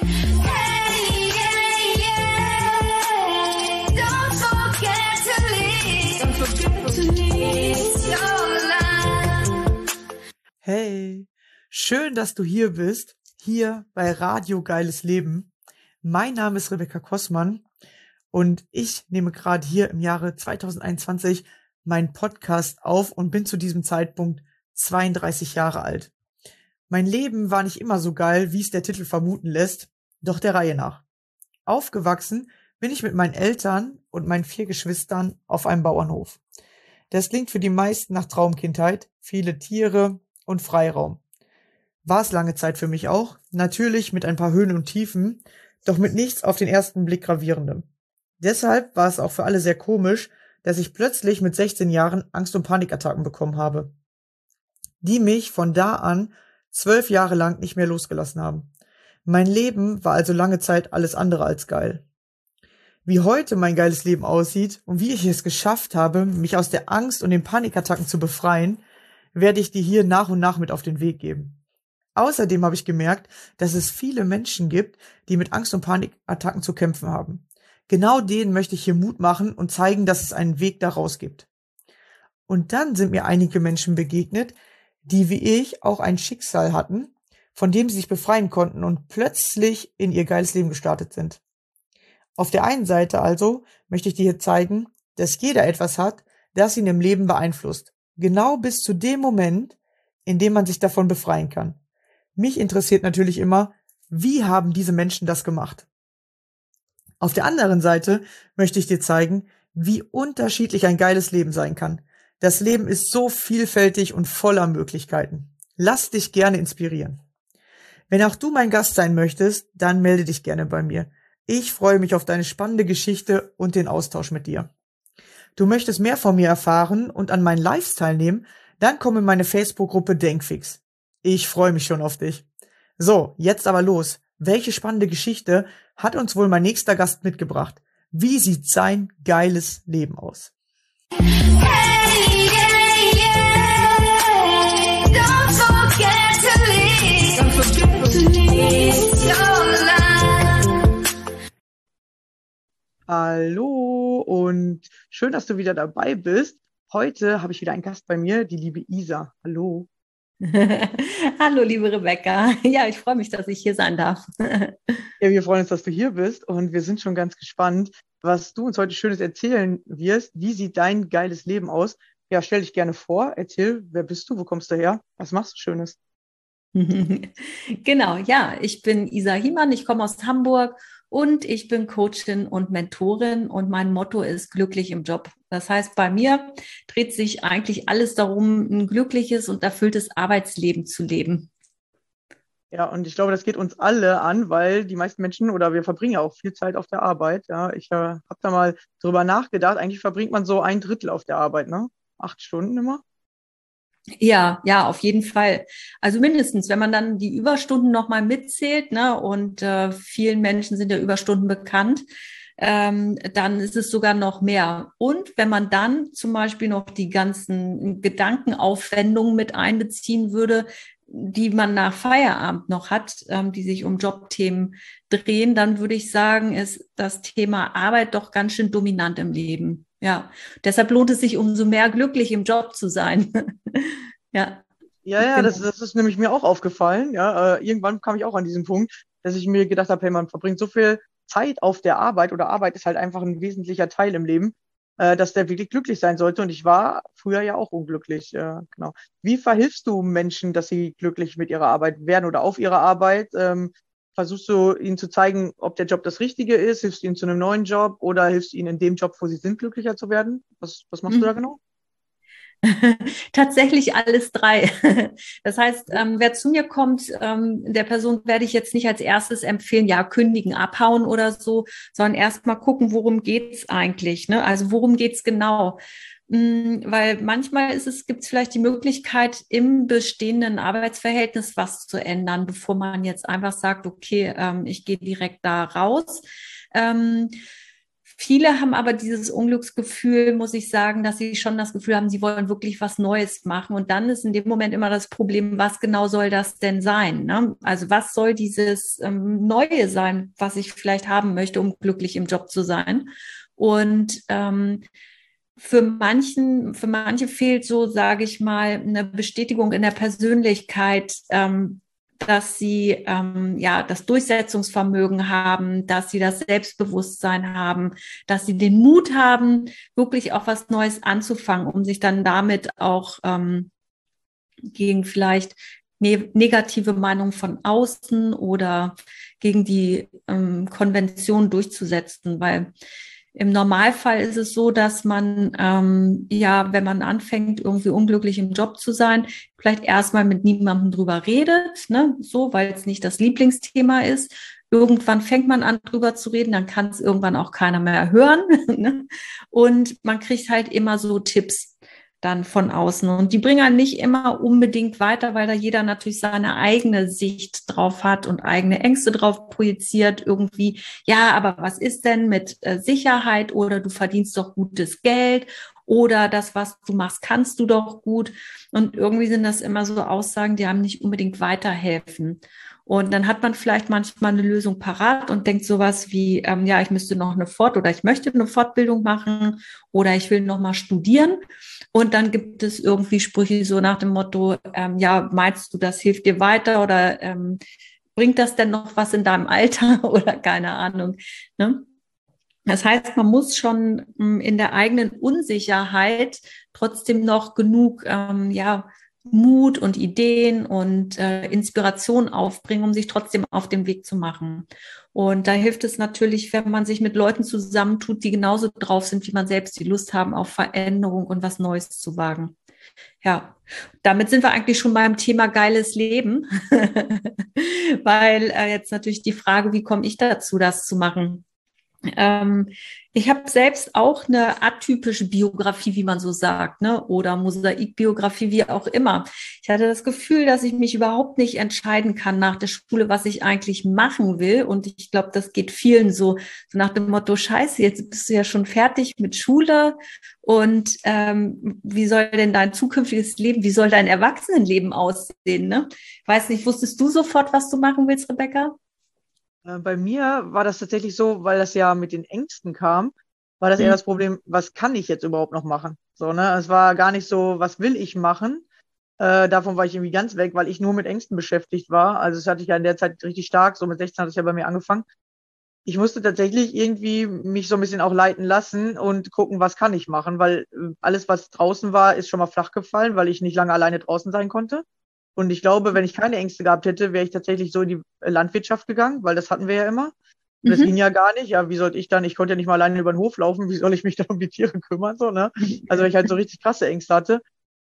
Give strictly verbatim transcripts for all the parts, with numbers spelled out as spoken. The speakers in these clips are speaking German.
Hey, yeah, yeah. Don't forget to leave. Don't forget to leave your life. Hey, schön, dass du hier bist, hier bei Radio Geiles Leben. Mein Name ist Rebecca Kossmann und ich nehme gerade hier im Jahre zwanzig einundzwanzig meinen Podcast auf und bin zu diesem Zeitpunkt zweiunddreißig Jahre alt. Mein Leben war nicht immer so geil, wie es der Titel vermuten lässt, doch der Reihe nach. Aufgewachsen bin ich mit meinen Eltern und meinen vier Geschwistern auf einem Bauernhof. Das klingt für die meisten nach Traumkindheit, viele Tiere und Freiraum. War es lange Zeit für mich auch, natürlich mit ein paar Höhen und Tiefen, doch mit nichts auf den ersten Blick gravierendem. Deshalb war es auch für alle sehr komisch, dass ich plötzlich mit sechzehn Jahren Angst- und Panikattacken bekommen habe, die mich von da an zwölf Jahre lang nicht mehr losgelassen haben. Mein Leben war also lange Zeit alles andere als geil. Wie heute mein geiles Leben aussieht und wie ich es geschafft habe, mich aus der Angst und den Panikattacken zu befreien, werde ich dir hier nach und nach mit auf den Weg geben. Außerdem habe ich gemerkt, dass es viele Menschen gibt, die mit Angst- und Panikattacken zu kämpfen haben. Genau denen möchte ich hier Mut machen und zeigen, dass es einen Weg daraus gibt. Und dann sind mir einige Menschen begegnet, die wie ich auch ein Schicksal hatten, von dem sie sich befreien konnten und plötzlich in ihr geiles Leben gestartet sind. Auf der einen Seite also möchte ich dir hier zeigen, dass jeder etwas hat, das ihn im Leben beeinflusst. Genau bis zu dem Moment, in dem man sich davon befreien kann. Mich interessiert natürlich immer, wie haben diese Menschen das gemacht? Auf der anderen Seite möchte ich dir zeigen, wie unterschiedlich ein geiles Leben sein kann. Das Leben ist so vielfältig und voller Möglichkeiten. Lass dich gerne inspirieren. Wenn auch du mein Gast sein möchtest, dann melde dich gerne bei mir. Ich freue mich auf deine spannende Geschichte und den Austausch mit dir. Du möchtest mehr von mir erfahren und an meinen Lives teilnehmen, dann komm in meine Facebook-Gruppe Denkfix. Ich freue mich schon auf dich. So, jetzt aber los. Welche spannende Geschichte hat uns wohl mein nächster Gast mitgebracht? Wie sieht sein geiles Leben aus? Hey, yeah, yeah. Don't forget to leave. Don't forget to leave your life. Hallo und schön, dass du wieder dabei bist. Heute habe ich wieder einen Gast bei mir, die liebe Isa. Hallo. Hallo, liebe Rebecca. Ja, ich freue mich, dass ich hier sein darf. Ja, wir freuen uns, dass du hier bist und wir sind schon ganz gespannt, was du uns heute Schönes erzählen wirst. Wie sieht dein geiles Leben aus? Ja, stell dich gerne vor, erzähl, wer bist du, wo kommst du her, was machst du Schönes? Genau, ja, ich bin Isa Hiemann, ich komme aus Hamburg und ich bin Coachin und Mentorin und mein Motto ist glücklich im Job. Das heißt, bei mir dreht sich eigentlich alles darum, ein glückliches und erfülltes Arbeitsleben zu leben. Ja, und ich glaube, das geht uns alle an, weil die meisten Menschen oder wir verbringen ja auch viel Zeit auf der Arbeit. Ja, ich äh, habe da mal drüber nachgedacht. Eigentlich verbringt man so ein Drittel auf der Arbeit, ne? Acht Stunden immer. Ja, ja, auf jeden Fall. Also mindestens, wenn man dann die Überstunden nochmal mitzählt, ne, und äh, vielen Menschen sind ja Überstunden bekannt, ähm, dann ist es sogar noch mehr. Und wenn man dann zum Beispiel noch die ganzen Gedankenaufwendungen mit einbeziehen würde, die man nach Feierabend noch hat, ähm, die sich um Jobthemen drehen, dann würde ich sagen, ist das Thema Arbeit doch ganz schön dominant im Leben. Ja, deshalb lohnt es sich umso mehr, glücklich im Job zu sein. Ja, Ja, ja, genau. das, das ist nämlich mir auch aufgefallen. Ja, äh, irgendwann kam ich auch an diesen Punkt, dass ich mir gedacht habe, hey, man verbringt so viel Zeit auf der Arbeit oder Arbeit ist halt einfach ein wesentlicher Teil im Leben, äh, dass der wirklich glücklich sein sollte. Und ich war früher ja auch unglücklich. Äh, genau. Wie verhilfst du Menschen, dass sie glücklich mit ihrer Arbeit werden oder auf ihrer Arbeit? Ähm, versuchst du ihnen zu zeigen, ob der Job das Richtige ist? Hilfst du ihnen zu einem neuen Job oder hilfst du ihnen in dem Job, wo sie sind, glücklicher zu werden? Was, was machst du da genau? Tatsächlich alles drei. Das heißt, ähm, wer zu mir kommt, ähm, der Person werde ich jetzt nicht als erstes empfehlen, ja, kündigen, abhauen oder so, sondern erst mal gucken, worum geht's eigentlich, ne? Also worum geht's genau? Hm, weil manchmal ist es, gibt es vielleicht die Möglichkeit, im bestehenden Arbeitsverhältnis was zu ändern, bevor man jetzt einfach sagt, okay, ähm, ich gehe direkt da raus. Ähm, Viele haben aber dieses Unglücksgefühl, muss ich sagen, dass sie schon das Gefühl haben, sie wollen wirklich was Neues machen. Und dann ist in dem Moment immer das Problem, was genau soll das denn sein? Ne? Also was soll dieses ähm, Neue sein, was ich vielleicht haben möchte, um glücklich im Job zu sein? Und ähm, für manchen, für manche fehlt so, sage ich mal, eine Bestätigung in der Persönlichkeit, ähm, dass sie ähm, ja das Durchsetzungsvermögen haben, dass sie das Selbstbewusstsein haben, dass sie den Mut haben, wirklich auch was Neues anzufangen, um sich dann damit auch ähm, gegen vielleicht ne- negative Meinungen von außen oder gegen die ähm, Konvention durchzusetzen, weil im Normalfall ist es so, dass man, ähm, ja, wenn man anfängt, irgendwie unglücklich im Job zu sein, vielleicht erstmal mit niemandem drüber redet, ne, so, weil es nicht das Lieblingsthema ist. Irgendwann fängt man an, drüber zu reden, dann kann es irgendwann auch keiner mehr hören. Ne? Und man kriegt halt immer so Tipps dann von außen. Und die bringen einen nicht immer unbedingt weiter, weil da jeder natürlich seine eigene Sicht drauf hat und eigene Ängste drauf projiziert. Irgendwie, ja, aber was ist denn mit äh, Sicherheit oder du verdienst doch gutes Geld oder das, was du machst, kannst du doch gut. Und irgendwie sind das immer so Aussagen, die einem nicht unbedingt weiterhelfen. Und dann hat man vielleicht manchmal eine Lösung parat und denkt sowas wie, ähm, ja, ich müsste noch eine Fort- oder ich möchte eine Fortbildung machen oder ich will noch mal studieren. Und dann gibt es irgendwie Sprüche so nach dem Motto, ähm, ja, meinst du, das hilft dir weiter oder ähm, bringt das denn noch was in deinem Alter oder keine Ahnung. Ne? Das heißt, man muss schon ähm, in der eigenen Unsicherheit trotzdem noch genug, ähm, ja, Mut und Ideen und äh, Inspiration aufbringen, um sich trotzdem auf den Weg zu machen. Und da hilft es natürlich, wenn man sich mit Leuten zusammentut, die genauso drauf sind wie man selbst, die Lust haben auf Veränderung und was Neues zu wagen. Ja, damit sind wir eigentlich schon beim Thema geiles Leben, weil äh, jetzt natürlich die Frage, wie komme ich dazu, das zu machen? Ähm, ich habe selbst auch eine atypische Biografie, wie man so sagt, ne? Oder Mosaikbiografie, wie auch immer. Ich hatte das Gefühl, dass ich mich überhaupt nicht entscheiden kann nach der Schule, was ich eigentlich machen will. Und ich glaube, das geht vielen so, so nach dem Motto, Scheiße, jetzt bist du ja schon fertig mit Schule. Und ähm, wie soll denn dein zukünftiges Leben, wie soll dein Erwachsenenleben aussehen? Ne? Ich weiß nicht, wusstest du sofort, was du machen willst, Rebecca? Bei mir war das tatsächlich so, weil das ja mit den Ängsten kam, war das eher das Problem, was kann ich jetzt überhaupt noch machen? So, ne? Es war gar nicht so, was will ich machen? Äh, davon war ich irgendwie ganz weg, weil ich nur mit Ängsten beschäftigt war. Also das hatte ich ja in der Zeit richtig stark, so mit sechzehn hat es ja bei mir angefangen. Ich musste tatsächlich irgendwie mich so ein bisschen auch leiten lassen und gucken, was kann ich machen, weil alles, was draußen war, ist schon mal flach gefallen, weil ich nicht lange alleine draußen sein konnte. Und ich glaube, wenn ich keine Ängste gehabt hätte, wäre ich tatsächlich so in die Landwirtschaft gegangen, weil das hatten wir ja immer. Und das Mhm. ging ja gar nicht. Ja, wie sollte ich dann, ich konnte ja nicht mal alleine über den Hof laufen, wie soll ich mich dann um die Tiere kümmern, so, ne? Also, weil ich halt so richtig krasse Ängste hatte.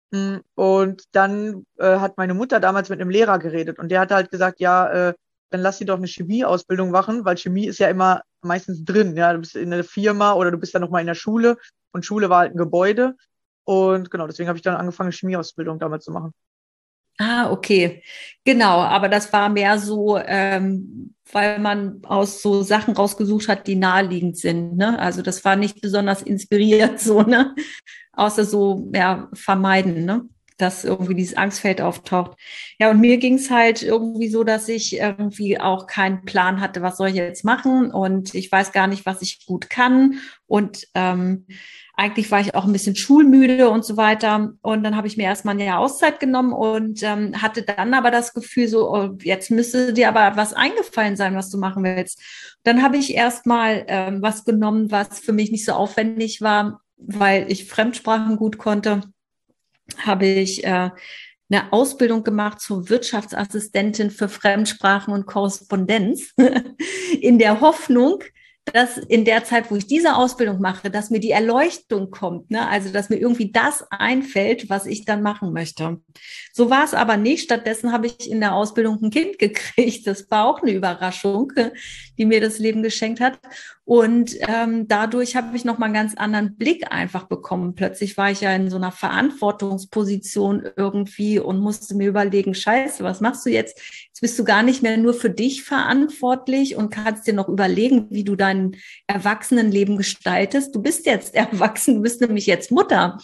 Und dann äh, hat meine Mutter damals mit einem Lehrer geredet und der hat halt gesagt, ja, äh, dann lass sie doch eine Chemieausbildung machen, weil Chemie ist ja immer meistens drin, ja, du bist in einer Firma oder du bist dann nochmal in der Schule und Schule war halt ein Gebäude. Und genau, deswegen habe ich dann angefangen, eine Chemieausbildung damals zu machen. Ah, okay. Genau, aber das war mehr so, ähm, weil man aus so Sachen rausgesucht hat, die naheliegend sind, ne? Also das war nicht besonders inspiriert, so, ne? Außer so, ja, vermeiden, ne? Dass irgendwie dieses Angstfeld auftaucht. Ja, und mir ging es halt irgendwie so, dass ich irgendwie auch keinen Plan hatte, was soll ich jetzt machen? Und ich weiß gar nicht, was ich gut kann. Und ähm, eigentlich war ich auch ein bisschen schulmüde und so weiter. Und dann habe ich mir erstmal ein Jahr Auszeit genommen und ähm, hatte dann aber das Gefühl, so, oh, jetzt müsste dir aber was eingefallen sein, was du machen willst. Dann habe ich erstmal ähm, was genommen, was für mich nicht so aufwendig war, weil ich Fremdsprachen gut konnte, habe ich äh, eine Ausbildung gemacht zur Wirtschaftsassistentin für Fremdsprachen und Korrespondenz in der Hoffnung, dass in der Zeit, wo ich diese Ausbildung mache, dass mir die Erleuchtung kommt, ne? Also dass mir irgendwie das einfällt, was ich dann machen möchte. So war es aber nicht. Stattdessen habe ich in der Ausbildung ein Kind gekriegt. Das war auch eine Überraschung, die mir das Leben geschenkt hat. Und ähm, dadurch habe ich nochmal einen ganz anderen Blick einfach bekommen. Plötzlich war ich ja in so einer Verantwortungsposition irgendwie und musste mir überlegen, Scheiße, was machst du jetzt? Jetzt Jetzt bist du gar nicht mehr nur für dich verantwortlich und kannst dir noch überlegen, wie du dein Erwachsenenleben gestaltest. Du bist jetzt erwachsen, du bist nämlich jetzt Mutter.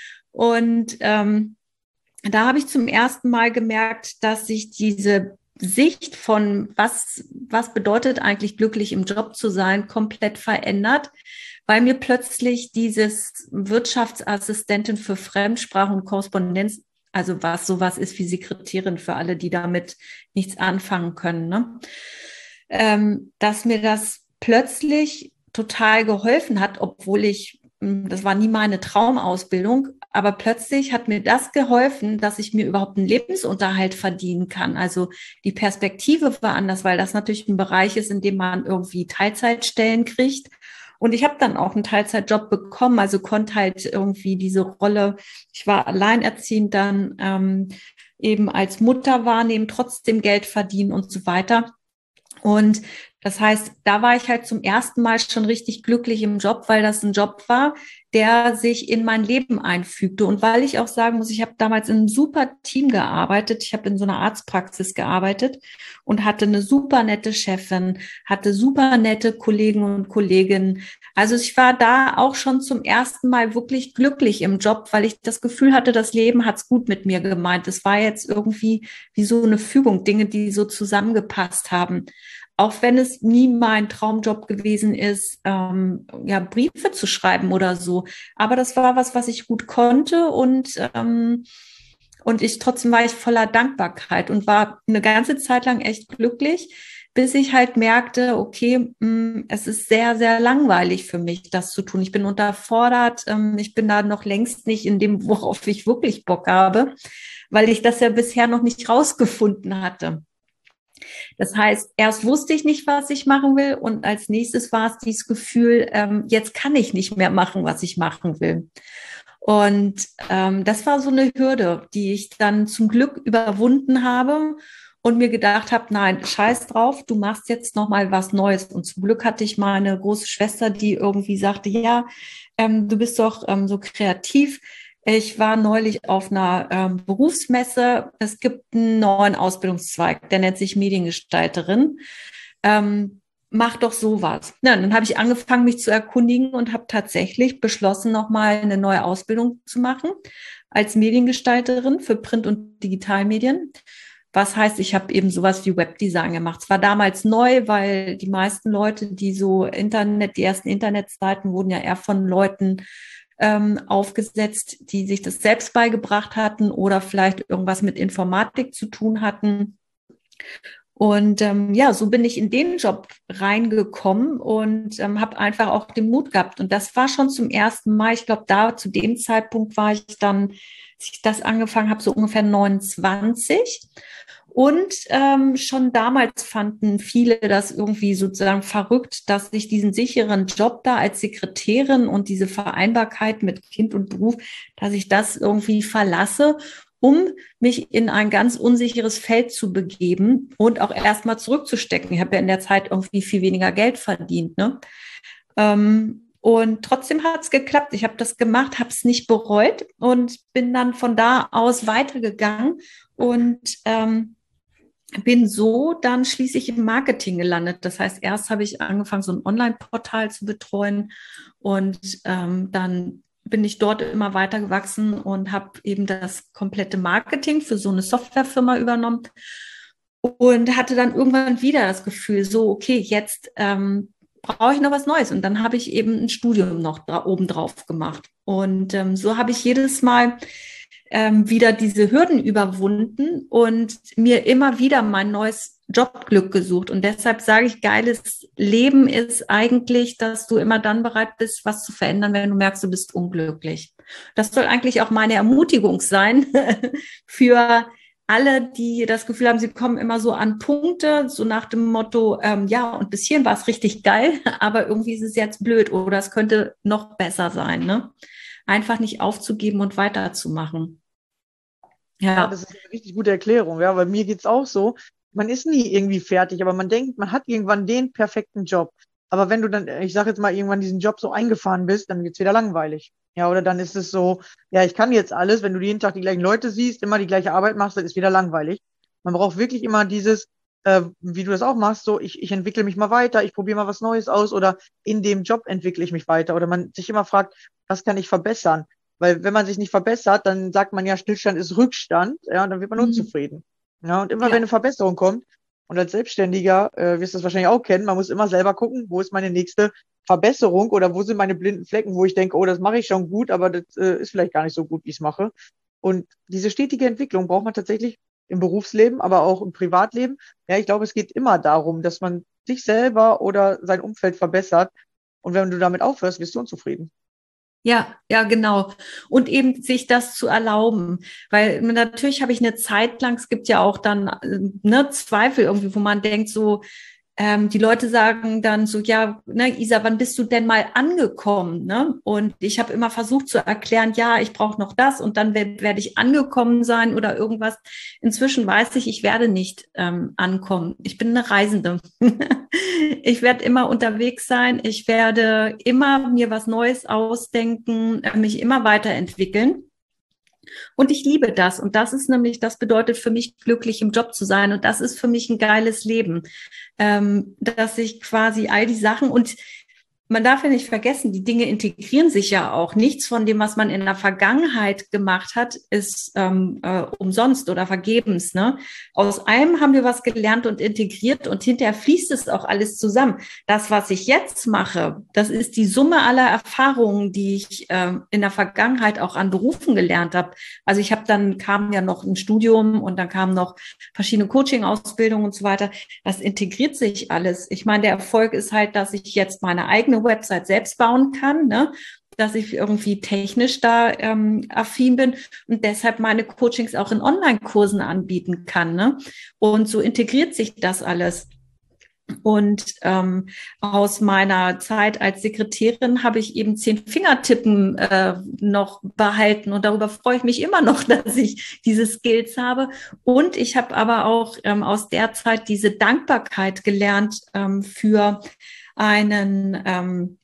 Und ähm, da habe ich zum ersten Mal gemerkt, dass sich diese Sicht von was, was bedeutet eigentlich glücklich im Job zu sein, komplett verändert, weil mir plötzlich dieses Wirtschaftsassistentin für Fremdsprache und Korrespondenz, also was sowas ist wie Sekretärin für alle, die damit nichts anfangen können, ne? Ähm, dass mir das plötzlich total geholfen hat, obwohl ich, das war nie meine Traumausbildung, aber plötzlich hat mir das geholfen, dass ich mir überhaupt einen Lebensunterhalt verdienen kann. Also die Perspektive war anders, weil das natürlich ein Bereich ist, in dem man irgendwie Teilzeitstellen kriegt. Und ich habe dann auch einen Teilzeitjob bekommen, also konnte halt irgendwie diese Rolle, ich war alleinerziehend, dann ähm, eben als Mutter wahrnehmen, trotzdem Geld verdienen und so weiter. Und das heißt, da war ich halt zum ersten Mal schon richtig glücklich im Job, weil das ein Job war, der sich in mein Leben einfügte. Und weil ich auch sagen muss, ich habe damals in einem super Team gearbeitet. Ich habe in so einer Arztpraxis gearbeitet und hatte eine super nette Chefin, hatte super nette Kollegen und Kolleginnen. Also ich war da auch schon zum ersten Mal wirklich glücklich im Job, weil ich das Gefühl hatte, das Leben hat's gut mit mir gemeint. Es war jetzt irgendwie wie so eine Fügung, Dinge, die so zusammengepasst haben. Auch wenn es nie mein Traumjob gewesen ist, ähm, ja, Briefe zu schreiben oder so. Aber das war was, was ich gut konnte und, ähm, und ich trotzdem war ich voller Dankbarkeit und war eine ganze Zeit lang echt glücklich, bis ich halt merkte, okay, mh, es ist sehr, sehr langweilig für mich, das zu tun. Ich bin unterfordert, ähm, ich bin da noch längst nicht in dem, worauf ich wirklich Bock habe, weil ich das ja bisher noch nicht rausgefunden hatte. Das heißt, erst wusste ich nicht, was ich machen will und als nächstes war es dieses Gefühl, ähm, jetzt kann ich nicht mehr machen, was ich machen will. Und ähm, das war so eine Hürde, die ich dann zum Glück überwunden habe und mir gedacht habe, nein, scheiß drauf, du machst jetzt nochmal was Neues. Und zum Glück hatte ich meine große Schwester, die irgendwie sagte, ja, ähm, du bist doch ähm, so kreativ. Ich war neulich auf einer ähm, Berufsmesse. Es gibt einen neuen Ausbildungszweig, der nennt sich Mediengestalterin. Ähm, mach doch sowas. Ja, dann habe ich angefangen, mich zu erkundigen und habe tatsächlich beschlossen, nochmal eine neue Ausbildung zu machen als Mediengestalterin für Print- und Digitalmedien. Was heißt, ich habe eben sowas wie Webdesign gemacht. Es war damals neu, weil die meisten Leute, die so Internet, die ersten Internetseiten wurden ja eher von Leuten ähm, aufgesetzt, die sich das selbst beigebracht hatten oder vielleicht irgendwas mit Informatik zu tun hatten. Und ähm, ja, so bin ich in den Job reingekommen und ähm, habe einfach auch den Mut gehabt. Und das war schon zum ersten Mal, ich glaube, da zu dem Zeitpunkt war ich dann, als ich das angefangen habe, so ungefähr neunundzwanzig. Und ähm, schon damals fanden viele das irgendwie sozusagen verrückt, dass ich diesen sicheren Job da als Sekretärin und diese Vereinbarkeit mit Kind und Beruf, dass ich das irgendwie verlasse, um mich in ein ganz unsicheres Feld zu begeben und auch erstmal zurückzustecken. Ich habe ja in der Zeit irgendwie viel weniger Geld verdient, ne? Ähm, Und trotzdem hat es geklappt. Ich habe das gemacht, habe es nicht bereut und bin dann von da aus weitergegangen und ähm, bin so dann schließlich im Marketing gelandet. Das heißt, erst habe ich angefangen, so ein Online-Portal zu betreuen und ähm, dann bin ich dort immer weiter gewachsen und habe eben das komplette Marketing für so eine Softwarefirma übernommen und hatte dann irgendwann wieder das Gefühl, so, okay, jetzt ähm, brauche ich noch was Neues. Und dann habe ich eben ein Studium noch da oben drauf gemacht. Und ähm, so habe ich jedes Mal ähm, wieder diese Hürden überwunden und mir immer wieder mein neues Jobglück gesucht. Und deshalb sage ich, geiles Leben ist eigentlich, dass du immer dann bereit bist, was zu verändern, wenn du merkst, du bist unglücklich. Das soll eigentlich auch meine Ermutigung sein für alle, die das Gefühl haben, sie kommen immer so an Punkte, so nach dem Motto, ähm, ja, und bis hierhin war es richtig geil, aber irgendwie ist es jetzt blöd oder es könnte noch besser sein, ne? Einfach nicht aufzugeben und weiterzumachen. Ja, Ja. das ist eine richtig gute Erklärung, ja, weil mir geht's auch so. Man ist nie irgendwie fertig, aber man denkt, man hat irgendwann den perfekten Job. Aber wenn du dann, ich sag jetzt mal, irgendwann diesen Job so eingefahren bist, dann wird's wieder langweilig. Ja, oder dann ist es so, ja, ich kann jetzt alles, wenn du jeden Tag die gleichen Leute siehst, immer die gleiche Arbeit machst, dann ist wieder langweilig. Man braucht wirklich immer dieses, äh, wie du das auch machst, so ich, ich entwickle mich mal weiter, ich probiere mal was Neues aus oder in dem Job entwickle ich mich weiter oder man sich immer fragt, was kann ich verbessern? Weil wenn man sich nicht verbessert, dann sagt man ja, Stillstand ist Rückstand, ja, und dann wird man Mhm. unzufrieden. Ja, und immer wenn Ja. eine Verbesserung kommt, und als Selbstständiger äh, wirst du das wahrscheinlich auch kennen, man muss immer selber gucken, wo ist meine nächste Verbesserung oder wo sind meine blinden Flecken, wo ich denke, oh, das mache ich schon gut, aber das äh, ist vielleicht gar nicht so gut, wie ich es mache. Und diese stetige Entwicklung braucht man tatsächlich im Berufsleben, aber auch im Privatleben. Ja, ich glaube, es geht immer darum, dass man sich selber oder sein Umfeld verbessert. Und wenn du damit aufhörst, wirst du unzufrieden. Ja, ja, genau. Und eben sich das zu erlauben. Weil natürlich habe ich eine Zeit lang, es gibt ja auch dann äh, ne, Zweifel irgendwie, wo man denkt, so, ähm, die Leute sagen dann so, ja, ne, Isa, wann bist du denn mal angekommen? Ne? Und ich habe immer versucht zu erklären, ja, ich brauche noch das und dann werde werd ich angekommen sein oder irgendwas. Inzwischen weiß ich, ich werde nicht ähm, ankommen. Ich bin eine Reisende. Ich werde immer unterwegs sein. Ich werde immer mir was Neues ausdenken, äh, mich immer weiterentwickeln. Und ich liebe das. Und das ist nämlich, das bedeutet für mich, glücklich im Job zu sein. Und das ist für mich ein geiles Leben, ähm, dass ich quasi all die Sachen und man darf ja nicht vergessen, die Dinge integrieren sich ja auch. Nichts von dem, was man in der Vergangenheit gemacht hat, ist ähm, äh, umsonst oder vergebens. Ne? Aus allem haben wir was gelernt und integriert und hinterher fließt es auch alles zusammen. Das, was ich jetzt mache, das ist die Summe aller Erfahrungen, die ich ähm, in der Vergangenheit auch an Berufen gelernt habe. Also ich habe dann, kam ja noch ein Studium und dann kamen noch verschiedene Coaching-Ausbildungen und so weiter. Das integriert sich alles. Ich meine, der Erfolg ist halt, dass ich jetzt meine eigene Website selbst bauen kann, ne? Dass ich irgendwie technisch da ähm, affin bin und deshalb meine Coachings auch in Online-Kursen anbieten kann. Ne? Und so integriert sich das alles. Und ähm, aus meiner Zeit als Sekretärin habe ich eben zehn Fingertippen äh, noch behalten und darüber freue ich mich immer noch, dass ich diese Skills habe. Und ich habe aber auch ähm, aus der Zeit diese Dankbarkeit gelernt ähm, für einen ähm,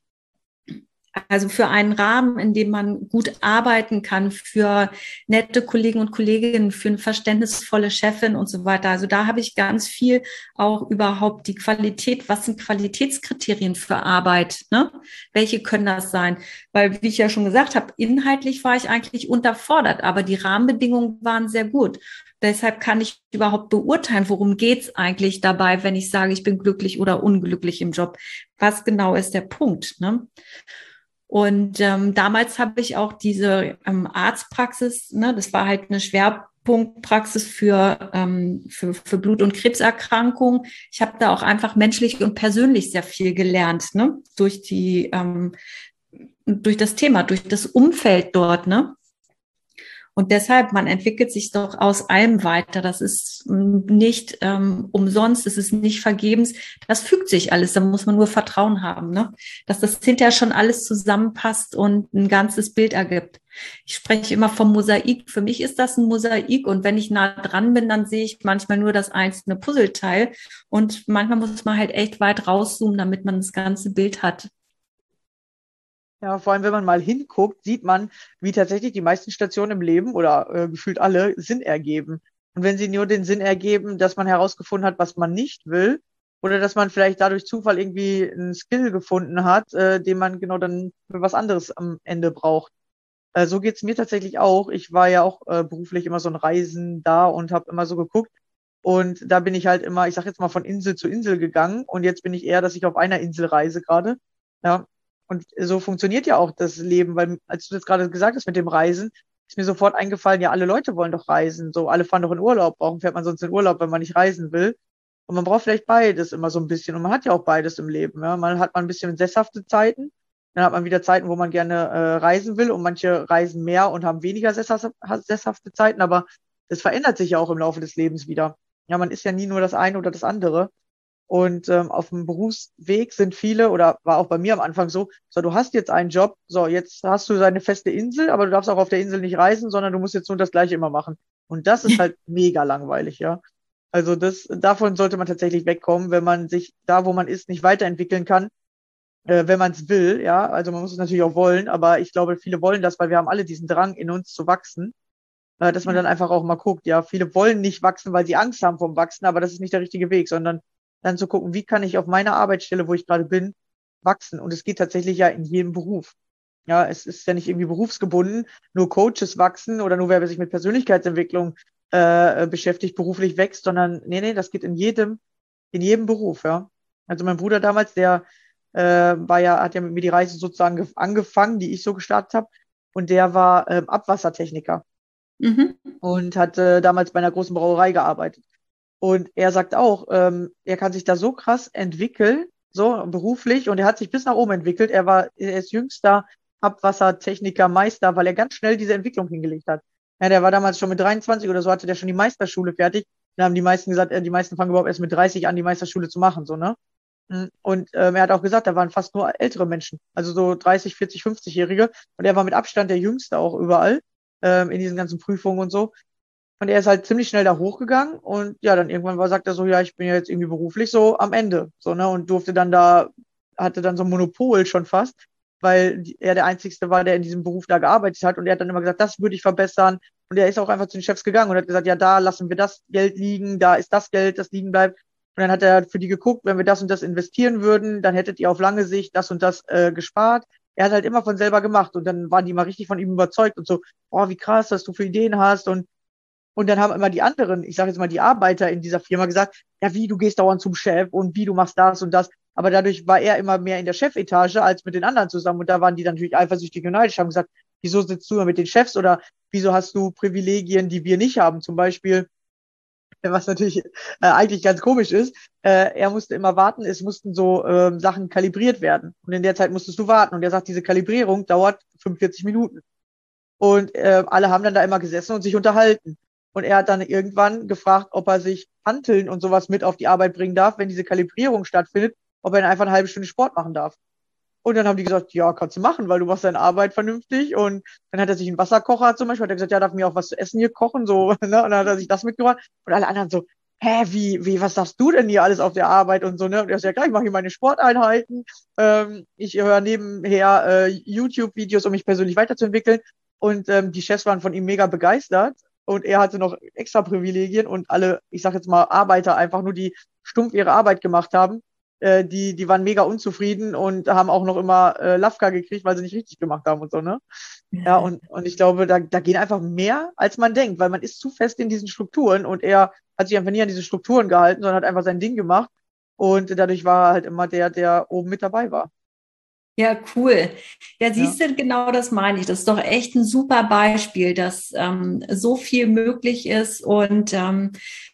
also für einen Rahmen, in dem man gut arbeiten kann, für nette Kollegen und Kolleginnen, für eine verständnisvolle Chefin und so weiter. Also da habe ich ganz viel auch überhaupt die Qualität, was sind Qualitätskriterien für Arbeit, ne? Welche können das sein? Weil, wie ich ja schon gesagt habe, inhaltlich war ich eigentlich unterfordert, aber die Rahmenbedingungen waren sehr gut. Deshalb kann ich überhaupt beurteilen, worum geht's eigentlich dabei, wenn ich sage, ich bin glücklich oder unglücklich im Job. Was genau ist der Punkt, ne? Und ähm, damals habe ich auch diese ähm, Arztpraxis, ne, das war halt eine Schwerpunktpraxis für, ähm, für, für Blut- und Krebserkrankungen. Ich habe da auch einfach menschlich und persönlich sehr viel gelernt, ne, durch die, ähm, durch das Thema, durch das Umfeld dort, ne. Und deshalb, man entwickelt sich doch aus allem weiter. Das ist nicht ähm, umsonst, es ist nicht vergebens. Das fügt sich alles. Da muss man nur Vertrauen haben, ne? Dass das hinterher schon alles zusammenpasst und ein ganzes Bild ergibt. Ich spreche immer vom Mosaik. Für mich ist das ein Mosaik. Und wenn ich nah dran bin, dann sehe ich manchmal nur das einzelne Puzzleteil. Und manchmal muss man halt echt weit rauszoomen, damit man das ganze Bild hat. Ja, vor allem, wenn man mal hinguckt, sieht man, wie tatsächlich die meisten Stationen im Leben oder äh, gefühlt alle Sinn ergeben. Und wenn sie nur den Sinn ergeben, dass man herausgefunden hat, was man nicht will, oder dass man vielleicht dadurch Zufall irgendwie einen Skill gefunden hat, äh, den man genau dann für was anderes am Ende braucht. Äh, so geht's mir tatsächlich auch. Ich war ja auch äh, beruflich immer so ein Reisen da und habe immer so geguckt. Und da bin ich halt immer, ich sag jetzt mal, von Insel zu Insel gegangen. Und jetzt bin ich eher, dass ich auf einer Insel reise gerade. Ja. Und so funktioniert ja auch das Leben, weil als du das gerade gesagt hast mit dem Reisen, ist mir sofort eingefallen, ja, alle Leute wollen doch reisen. So, alle fahren doch in Urlaub. Warum fährt man sonst in Urlaub, wenn man nicht reisen will? Und man braucht vielleicht beides immer so ein bisschen. Und man hat ja auch beides im Leben. Ja. Man hat mal ein bisschen sesshafte Zeiten. Dann hat man wieder Zeiten, wo man gerne äh, reisen will. Und manche reisen mehr und haben weniger sesshafte Zeiten. Aber das verändert sich ja auch im Laufe des Lebens wieder. Ja, man ist ja nie nur das eine oder das andere. Und ähm, auf dem Berufsweg sind viele, oder war auch bei mir am Anfang so, so, du hast jetzt einen Job, so, jetzt hast du deine feste Insel, aber du darfst auch auf der Insel nicht reisen, sondern du musst jetzt nur das Gleiche immer machen. Und das ist halt mega langweilig, ja. Also das, davon sollte man tatsächlich wegkommen, wenn man sich da, wo man ist, nicht weiterentwickeln kann, äh, wenn man es will, ja. Also man muss es natürlich auch wollen, aber ich glaube, viele wollen das, weil wir haben alle diesen Drang in uns zu wachsen. äh, dass man dann einfach auch mal guckt, ja, viele wollen nicht wachsen, weil sie Angst haben vom Wachsen, aber das ist nicht der richtige Weg, sondern dann zu gucken, wie kann ich auf meiner Arbeitsstelle, wo ich gerade bin, wachsen. Und es geht tatsächlich ja in jedem Beruf. Ja, es ist ja nicht irgendwie berufsgebunden, nur Coaches wachsen oder nur wer sich mit Persönlichkeitsentwicklung äh, beschäftigt, beruflich wächst, sondern nee, nee, das geht in jedem, in jedem Beruf, ja. Also mein Bruder damals, der äh, war ja, hat ja mit mir die Reise sozusagen angefangen, die ich so gestartet habe. Und der war ähm, Abwassertechniker Mhm. und hat äh, damals bei einer großen Brauerei gearbeitet. Und er sagt auch, ähm, er kann sich da so krass entwickeln, so beruflich, und er hat sich bis nach oben entwickelt. Er war, er ist jüngster Abwassertechniker, Meister, weil er ganz schnell diese Entwicklung hingelegt hat. Ja, der war damals schon mit dreiundzwanzig oder so, hatte der schon die Meisterschule fertig. Dann haben die meisten gesagt, äh, die meisten fangen überhaupt erst mit dreißig an, die Meisterschule zu machen, so, ne? Und ähm, er hat auch gesagt, da waren fast nur ältere Menschen, also so dreißig, vierzig, fünfzig-Jährige. Und er war mit Abstand der Jüngste auch überall, ähm, in diesen ganzen Prüfungen und so. Und er ist halt ziemlich schnell da hochgegangen und ja, dann irgendwann war, sagt er so, ja, ich bin ja jetzt irgendwie beruflich so am Ende, so, ne, und durfte dann da, hatte dann so ein Monopol schon fast, weil er der Einzigste war, der in diesem Beruf da gearbeitet hat und er hat dann immer gesagt, das würde ich verbessern und er ist auch einfach zu den Chefs gegangen und hat gesagt, ja, da lassen wir das Geld liegen, da ist das Geld, das liegen bleibt. Und dann hat er für die geguckt, wenn wir das und das investieren würden, dann hättet ihr auf lange Sicht das und das äh, gespart. Er hat halt immer von selber gemacht und dann waren die mal richtig von ihm überzeugt und so, oh, wie krass, was du für Ideen hast und und dann haben immer die anderen, ich sage jetzt mal die Arbeiter in dieser Firma gesagt, ja wie, du gehst dauernd zum Chef und wie, du machst das und das. Aber dadurch war er immer mehr in der Chefetage als mit den anderen zusammen. Und da waren die dann natürlich eifersüchtig und neidisch, haben gesagt, wieso sitzt du immer mit den Chefs oder wieso hast du Privilegien, die wir nicht haben? Zum Beispiel, was natürlich äh, eigentlich ganz komisch ist, äh, er musste immer warten, es mussten so äh, Sachen kalibriert werden. Und in der Zeit musstest du warten. Und er sagt, diese Kalibrierung dauert fünfundvierzig Minuten. Und äh, alle haben dann da immer gesessen und sich unterhalten. Und er hat dann irgendwann gefragt, ob er sich Hanteln und sowas mit auf die Arbeit bringen darf, wenn diese Kalibrierung stattfindet, ob er dann einfach eine halbe Stunde Sport machen darf. Und dann haben die gesagt, ja, kannst du machen, weil du machst deine Arbeit vernünftig. Und dann hat er sich einen Wasserkocher zum Beispiel, hat er gesagt, ja, darf mir auch was zu essen hier kochen, so, ne? Und dann hat er sich das mitgebracht. Und alle anderen so, hä, wie, wie, was darfst du denn hier alles auf der Arbeit und so, ne? Und er sagt, ja klar, ich mache hier meine Sporteinheiten, ähm, ich höre nebenher äh, YouTube-Videos, um mich persönlich weiterzuentwickeln. Und ähm, die Chefs waren von ihm mega begeistert. Und er hatte noch extra Privilegien und alle, ich sag jetzt mal, Arbeiter einfach nur, die stumpf ihre Arbeit gemacht haben, äh, die, die waren mega unzufrieden und haben auch noch immer äh, Lafka gekriegt, weil sie nicht richtig gemacht haben und so, ne? Ja, und, und ich glaube, da, da gehen einfach mehr, als man denkt, weil man ist zu fest in diesen Strukturen und er hat sich einfach nie an diese Strukturen gehalten, sondern hat einfach sein Ding gemacht und dadurch war er halt immer der, der oben mit dabei war. Ja, cool. Ja, siehst Ja. du, genau das meine ich. Das ist doch echt ein super Beispiel, dass ähm, so viel möglich ist. Und ähm,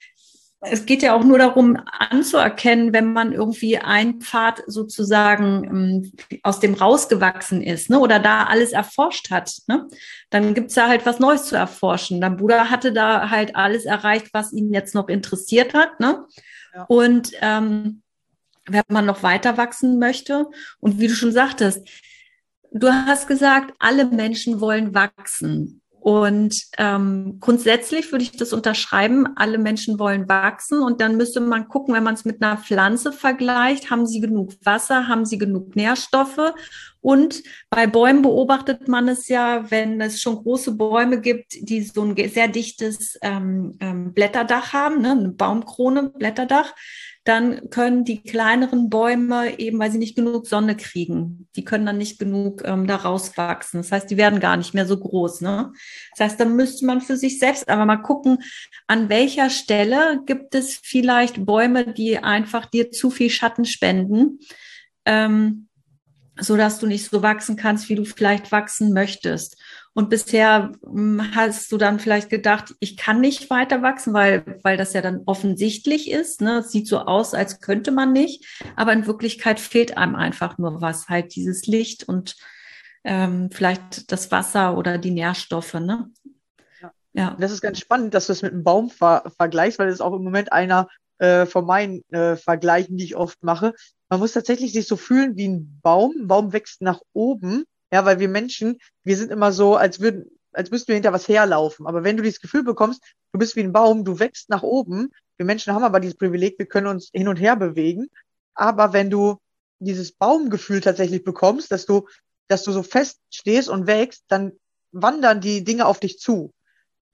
es geht ja auch nur darum, anzuerkennen, wenn man irgendwie einen Pfad sozusagen ähm, aus dem rausgewachsen ist, ne, oder da alles erforscht hat, ne, dann gibt's da halt was Neues zu erforschen. Dein Bruder hatte da halt alles erreicht, was ihn jetzt noch interessiert hat, ne? Ja. Und ähm, wenn man noch weiter wachsen möchte. Und wie du schon sagtest, du hast gesagt, alle Menschen wollen wachsen. Und ähm, grundsätzlich würde ich das unterschreiben, alle Menschen wollen wachsen. Und dann müsste man gucken, wenn man es mit einer Pflanze vergleicht, haben sie genug Wasser, haben sie genug Nährstoffe. Und bei Bäumen beobachtet man es ja, wenn es schon große Bäume gibt, die so ein sehr dichtes ähm, ähm, Blätterdach haben, ne, eine Baumkrone, Blätterdach, dann können die kleineren Bäume eben, weil sie nicht genug Sonne kriegen, die können dann nicht genug ähm, da rauswachsen. Das heißt, die werden gar nicht mehr so groß, ne? Das heißt, dann müsste man für sich selbst aber mal gucken, an welcher Stelle gibt es vielleicht Bäume, die einfach dir zu viel Schatten spenden, ähm, so dass du nicht so wachsen kannst, wie du vielleicht wachsen möchtest. Und bisher hm, hast du dann vielleicht gedacht, ich kann nicht weiter wachsen, weil, weil das ja dann offensichtlich ist, ne? Es sieht so aus, als könnte man nicht, aber in Wirklichkeit fehlt einem einfach nur was, halt dieses Licht und ähm, vielleicht das Wasser oder die Nährstoffe, ne? Ja. Ja. Das ist ganz spannend, dass du es mit einem Baum ver vergleichst, weil das ist auch im Moment einer äh, von meinen äh, Vergleichen, die ich oft mache. Man muss tatsächlich sich so fühlen wie ein Baum. Ein Baum wächst nach oben, ja, weil wir Menschen, wir sind immer so, als würden, als müssten wir hinter was herlaufen. Aber wenn du dieses Gefühl bekommst, du bist wie ein Baum, du wächst nach oben. Wir Menschen haben aber dieses Privileg, wir können uns hin und her bewegen. Aber wenn du dieses Baumgefühl tatsächlich bekommst, dass du, dass du so fest stehst und wächst, dann wandern die Dinge auf dich zu.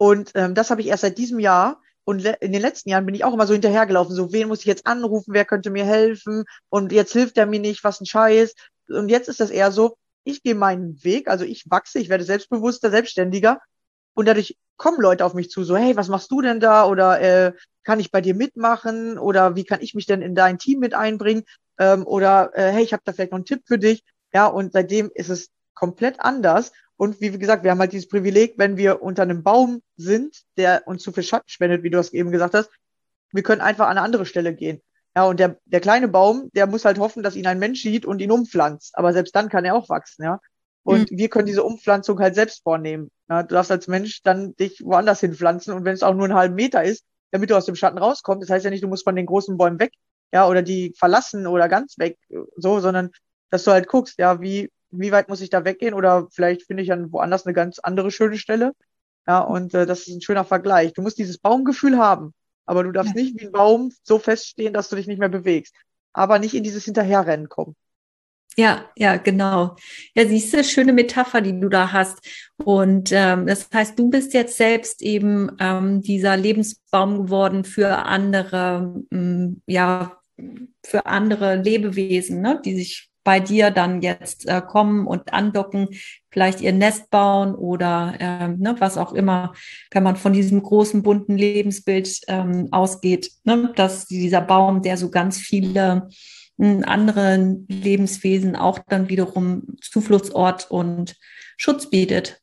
Und ähm, das habe ich erst seit diesem Jahr. Und le- in den letzten Jahren bin ich auch immer so hinterhergelaufen. So, wen muss ich jetzt anrufen? Wer könnte mir helfen? Und jetzt hilft er mir nicht. Was ein Scheiß. Und jetzt ist das eher so, ich gehe meinen Weg. Also ich wachse, ich werde selbstbewusster, selbstständiger. Und dadurch kommen Leute auf mich zu. So, hey, was machst du denn da? Oder äh, kann ich bei dir mitmachen? Oder wie kann ich mich denn in dein Team mit einbringen? Ähm, oder äh, hey, ich habe da vielleicht noch einen Tipp für dich. Ja, und seitdem ist es komplett anders. Und wie gesagt, wir haben halt dieses Privileg, wenn wir unter einem Baum sind, der uns zu viel Schatten spendet, wie du es eben gesagt hast, wir können einfach an eine andere Stelle gehen. Ja, und der, der kleine Baum, der muss halt hoffen, dass ihn ein Mensch sieht und ihn umpflanzt. Aber selbst dann kann er auch wachsen, ja. Mhm. Und wir können diese Umpflanzung halt selbst vornehmen. Ja, du darfst als Mensch dann dich woanders hinpflanzen und wenn es auch nur einen halben Meter ist, damit du aus dem Schatten rauskommst. Das heißt ja nicht, du musst von den großen Bäumen weg, ja, oder die verlassen oder ganz weg, so, sondern dass du halt guckst, ja, wie, wie weit muss ich da weggehen oder vielleicht finde ich dann woanders eine ganz andere schöne Stelle. Ja, und äh, das ist ein schöner Vergleich. Du musst dieses Baumgefühl haben, aber du darfst Ja. nicht wie ein Baum so feststehen, dass du dich nicht mehr bewegst. Aber nicht in dieses Hinterherrennen kommen. Ja, ja, genau. Ja, siehst du, schöne Metapher, die du da hast. Und ähm, das heißt, du bist jetzt selbst eben ähm, dieser Lebensbaum geworden für andere, ähm, ja, für andere Lebewesen, ne, die sich bei dir dann jetzt äh, kommen und andocken, vielleicht ihr Nest bauen oder ähm, ne, was auch immer, wenn man von diesem großen bunten Lebensbild ähm, ausgeht, ne, dass dieser Baum, der so ganz viele anderen Lebenswesen auch dann wiederum Zufluchtsort und Schutz bietet.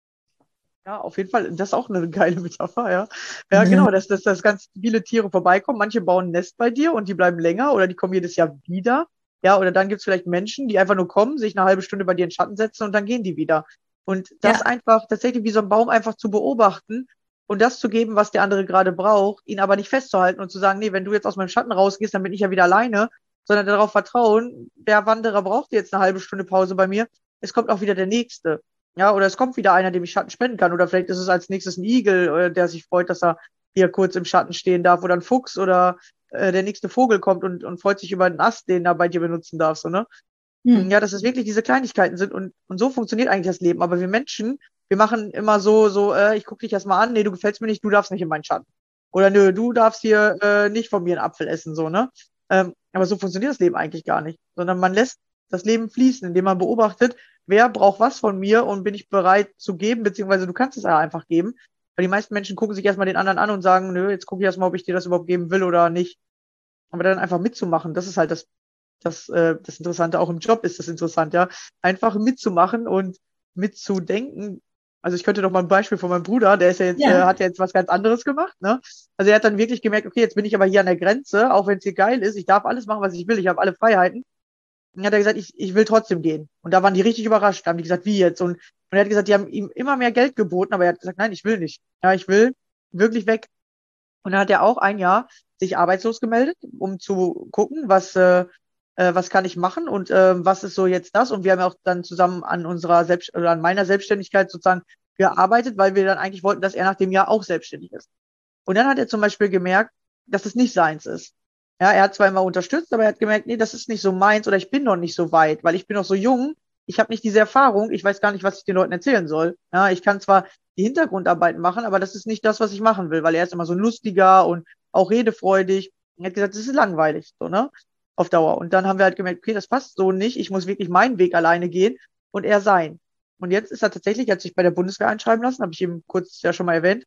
Ja, auf jeden Fall. Das ist auch eine geile Metapher, ja. Ja, Ja, genau, dass, dass, dass ganz viele Tiere vorbeikommen. Manche bauen ein Nest bei dir und die bleiben länger oder die kommen jedes Jahr wieder. Ja, oder dann gibt's vielleicht Menschen, die einfach nur kommen, sich eine halbe Stunde bei dir in den Schatten setzen und dann gehen die wieder. Und das ja, einfach tatsächlich wie so ein Baum einfach zu beobachten und das zu geben, was der andere gerade braucht, ihn aber nicht festzuhalten und zu sagen, nee, wenn du jetzt aus meinem Schatten rausgehst, dann bin ich ja wieder alleine, sondern darauf vertrauen, der Wanderer braucht jetzt eine halbe Stunde Pause bei mir. Es kommt auch wieder der Nächste. Ja, oder es kommt wieder einer, dem ich Schatten spenden kann. Oder vielleicht ist es als nächstes ein Igel, äh, der sich freut, dass er hier kurz im Schatten stehen darf. Oder ein Fuchs oder äh, der nächste Vogel kommt und, und freut sich über einen Ast, den er bei dir benutzen darf. So, ne? hm, Ja, dass es wirklich diese Kleinigkeiten sind. Und, und so funktioniert eigentlich das Leben. Aber wir Menschen, wir machen immer so, so, äh, ich gucke dich erstmal an, nee, du gefällst mir nicht, du darfst nicht in meinen Schatten. Oder nö, du darfst hier äh, nicht von mir einen Apfel essen, so, ne? Ähm, aber so funktioniert das Leben eigentlich gar nicht. Sondern man lässt das Leben fließen, indem man beobachtet, wer braucht was von mir und bin ich bereit zu geben, beziehungsweise du kannst es ja einfach geben. Weil die meisten Menschen gucken sich erstmal den anderen an und sagen, nö, jetzt gucke ich erstmal, ob ich dir das überhaupt geben will oder nicht. Aber dann einfach mitzumachen, das ist halt das, das, äh, das Interessante. Auch im Job ist das interessant, ja. Einfach mitzumachen und mitzudenken. Also ich könnte doch mal ein Beispiel von meinem Bruder, der ist ja jetzt, äh, ja, hat ja jetzt was ganz anderes gemacht, ne? Also er hat dann wirklich gemerkt, okay, jetzt bin ich aber hier an der Grenze, auch wenn es hier geil ist, ich darf alles machen, was ich will, ich habe alle Freiheiten. Dann hat er gesagt, ich, ich will trotzdem gehen. Und da waren die richtig überrascht. Da haben die gesagt, wie jetzt? Und, und er hat gesagt, die haben ihm immer mehr Geld geboten, aber er hat gesagt, nein, ich will nicht. Ja, ich will wirklich weg. Und dann hat er auch ein Jahr sich arbeitslos gemeldet, um zu gucken, was, äh, äh, was kann ich machen und äh, was ist so jetzt das. Und wir haben auch dann zusammen an unserer Selbst oder an meiner Selbstständigkeit sozusagen gearbeitet, weil wir dann eigentlich wollten, dass er nach dem Jahr auch selbstständig ist. Und dann hat er zum Beispiel gemerkt, dass es nicht seins ist. Ja, er hat zwar immer unterstützt, aber er hat gemerkt, nee, das ist nicht so meins oder ich bin noch nicht so weit, weil ich bin noch so jung, ich habe nicht diese Erfahrung, ich weiß gar nicht, was ich den Leuten erzählen soll. Ja, ich kann zwar die Hintergrundarbeiten machen, aber das ist nicht das, was ich machen will, weil er ist immer so lustiger und auch redefreudig. Er hat gesagt, das ist langweilig, so, ne? Auf Dauer. Und dann haben wir halt gemerkt, okay, das passt so nicht, ich muss wirklich meinen Weg alleine gehen und er sein. Und jetzt ist er tatsächlich, er hat sich bei der Bundeswehr einschreiben lassen, habe ich ihm kurz ja schon mal erwähnt.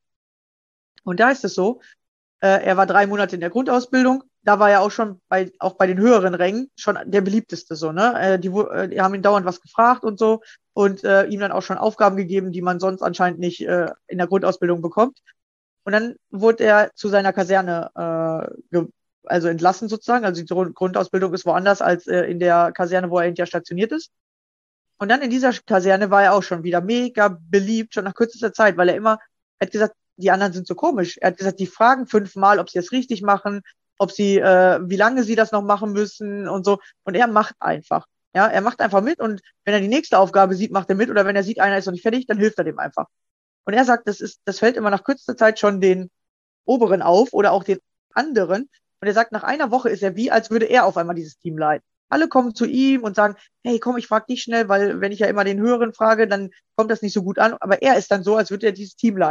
Und da ist es so, äh, er war drei Monate in der Grundausbildung. Da war er auch schon bei, auch bei den höheren Rängen schon der beliebteste, so, ne? Äh, die, äh, die haben ihn dauernd was gefragt und so und äh, ihm dann auch schon Aufgaben gegeben, die man sonst anscheinend nicht äh, in der Grundausbildung bekommt. Und dann wurde er zu seiner Kaserne, äh, ge also entlassen sozusagen. Also die Grund Grundausbildung ist woanders als äh, in der Kaserne, wo er hinterher stationiert ist. Und dann in dieser Kaserne war er auch schon wieder mega beliebt, schon nach kürzester Zeit, weil er immer, er hat gesagt, die anderen sind so komisch. Er hat gesagt, die fragen fünfmal, ob sie es richtig machen, ob sie, äh, wie lange sie das noch machen müssen und so. Und er macht einfach. Ja, er macht einfach mit und wenn er die nächste Aufgabe sieht, macht er mit oder wenn er sieht, einer ist noch nicht fertig, dann hilft er dem einfach. Und er sagt, das ist, das fällt immer nach kürzester Zeit schon den Oberen auf oder auch den anderen. Und er sagt, nach einer Woche ist er wie, als würde er auf einmal dieses Team leiten. Alle kommen zu ihm und sagen, hey, komm, ich frage dich schnell, weil wenn ich ja immer den Höheren frage, dann kommt das nicht so gut an. Aber er ist dann so, als würde er dieses Team leiten.